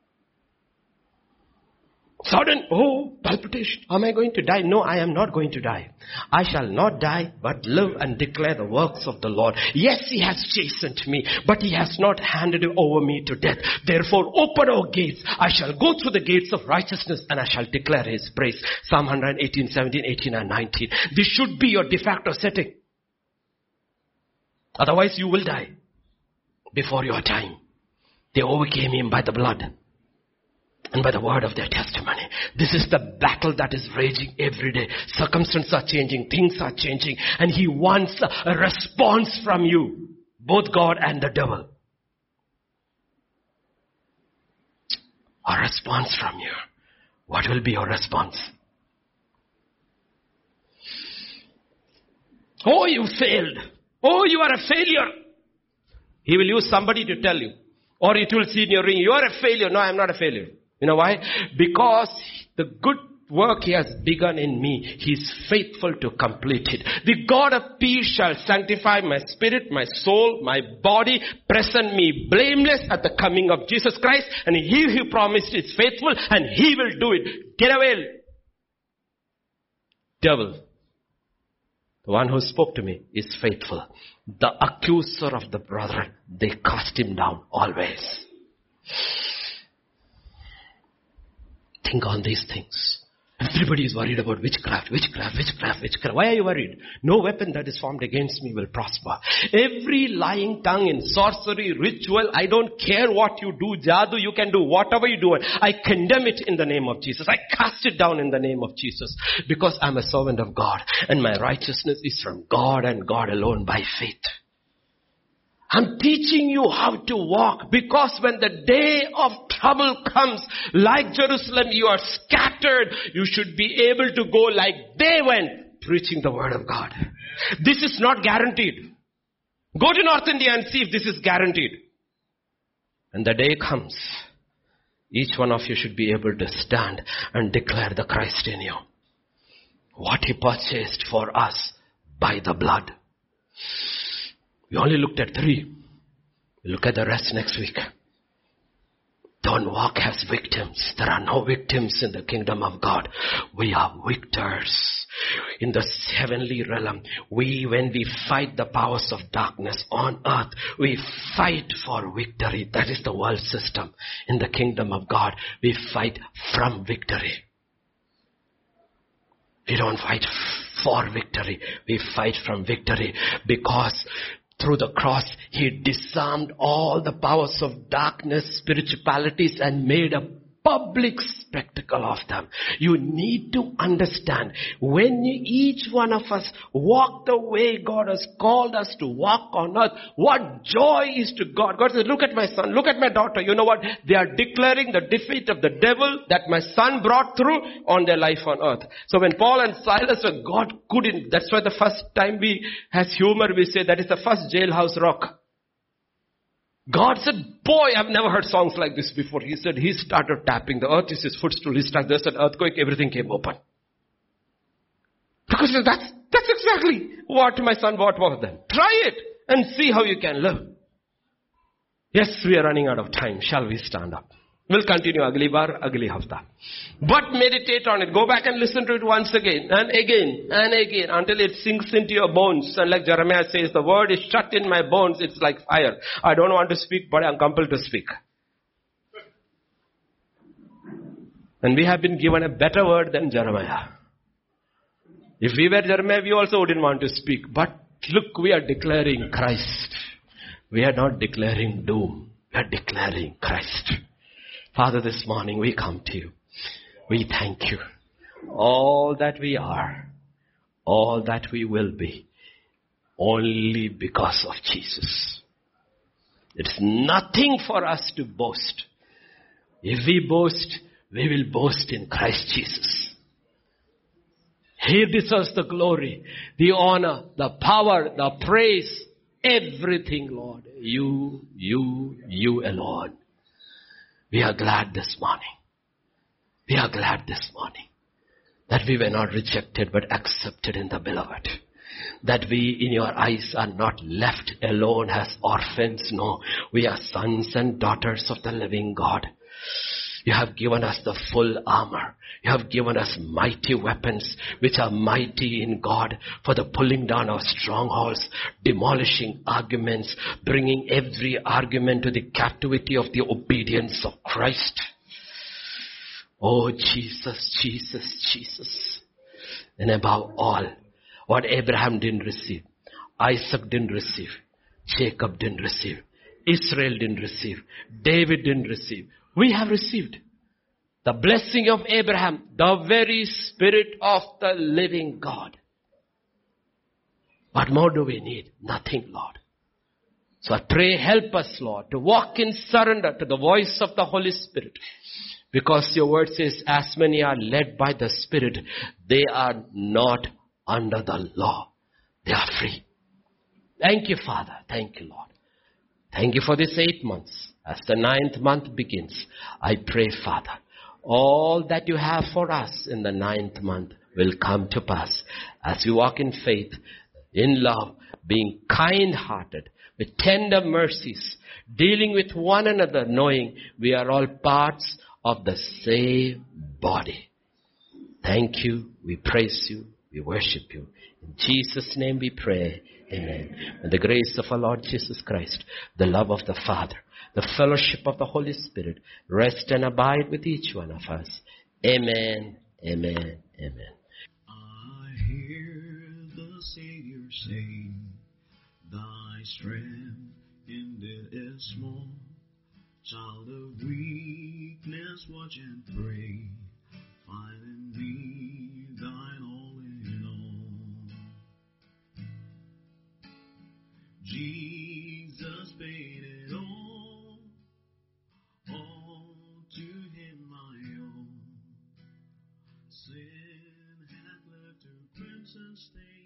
Sudden, oh, palpitation. Am I going to die? No, I am not going to die. I shall not die, but live and declare the works of the Lord. Yes, he has chastened me, but he has not handed over me to death. Therefore, open our gates. I shall go through the gates of righteousness, and I shall declare his praise. Psalm one eighteen, seventeen, eighteen, and nineteen. This should be your de facto setting. Otherwise, you will die before your time. They overcame him by the blood and by the word of their testimony. This is the battle that is raging every day. Circumstances are changing. Things are changing. And he wants a response from you. Both God and the devil. A response from you. What will be your response? Oh, you failed. Oh, you are a failure. He will use somebody to tell you. Or it will see in your ring, you are a failure. No, I am not a failure. You know why? Because the good work he has begun in me, he is faithful to complete it. The God of peace shall sanctify my spirit, my soul, my body, present me blameless at the coming of Jesus Christ. And he who promised is faithful, and he will do it. Get away, devil. The one who spoke to me is faithful. The accuser of the brethren, they cast him down always. Think on these things. Everybody is worried about witchcraft, witchcraft, witchcraft, witchcraft. Why are you worried? No weapon that is formed against me will prosper. Every lying tongue in sorcery, ritual, I don't care what you do, jadoo, you can do whatever you do. I condemn it in the name of Jesus. I cast it down in the name of Jesus. Because I'm a servant of God. And my righteousness is from God and God alone by faith. I'm teaching you how to walk, because when the day of trouble comes, like Jerusalem, you are scattered. You should be able to go like they went, preaching the word of God. This is not guaranteed. Go to North India and see if this is guaranteed. And the day comes, each one of you should be able to stand and declare the Christ in you. What he purchased for us by the blood. We only looked at three. We'll look at the rest next week. Don't walk as victims. There are no victims in the kingdom of God. We are victors. In the heavenly realm, we, when we fight the powers of darkness on earth, we fight for victory. That is the world system. In the kingdom of God, we fight from victory. We don't fight for victory. We fight from victory, because through the cross, he disarmed all the powers of darkness, spiritualities, and made a public spectacle of them. You need to understand, when you, each one of us walk the way God has called us to walk on earth, what joy is to God. God says, look at my son, look at my daughter. You know what? They are declaring the defeat of the devil that my son brought through on their life on earth. So when Paul and Silas were, God couldn't. That's why the first time we, as humor, we say that is the first jailhouse rock. God said, boy, I've never heard songs like this before. He said, he started tapping. The earth is his footstool. He started, there's an earthquake, everything came open. Because that's, that's exactly what my son bought for them. Try it and see how you can live. Yes, we are running out of time. Shall we stand up? We'll continue agli bar, agli hafta. But meditate on it. Go back and listen to it once again and again and again until it sinks into your bones. And like Jeremiah says, the word is shut in my bones. It's like fire. I don't want to speak, but I'm compelled to speak. And we have been given a better word than Jeremiah. If we were Jeremiah, we also wouldn't want to speak. But look, we are declaring Christ. We are not declaring doom. We are declaring Christ. Father, this morning we come to you. We thank you. All that we are, all that we will be, only because of Jesus. It's nothing for us to boast. If we boast, we will boast in Christ Jesus. He deserves the glory, the honor, the power, the praise, everything, Lord. You, you, you alone. We are glad this morning. We are glad this morning that we were not rejected but accepted in the beloved. That we in your eyes are not left alone as orphans. No, we are sons and daughters of the living God. You have given us the full armor. You have given us mighty weapons which are mighty in God for the pulling down of strongholds, demolishing arguments, bringing every argument to the captivity of the obedience of Christ. Oh, Jesus, Jesus, Jesus. And above all, what Abraham didn't receive, Isaac didn't receive, Jacob didn't receive, Israel didn't receive, David didn't receive, we have received the blessing of Abraham, the very Spirit of the living God. What more do we need? Nothing, Lord. So I pray, help us, Lord, to walk in surrender to the voice of the Holy Spirit. Because your word says, as many are led by the Spirit, they are not under the law. They are free. Thank you, Father. Thank you, Lord. Thank you for this eight months. As the ninth month begins, I pray, Father, all that you have for us in the ninth month will come to pass as we walk in faith, in love, being kind-hearted, with tender mercies, dealing with one another, knowing we are all parts of the same body. Thank you. We praise you. We worship you. In Jesus' name we pray. Amen. And the grace of our Lord Jesus Christ, the love of the Father, the fellowship of the Holy Spirit, rest and abide with each one of us. Amen. Amen. Amen. I hear the Savior say, thy strength indeed is small. Child of weakness, watch and pray. Find in me thine all in all. Jesus paid it all, all to him my own. Sin hath left her crimson stain.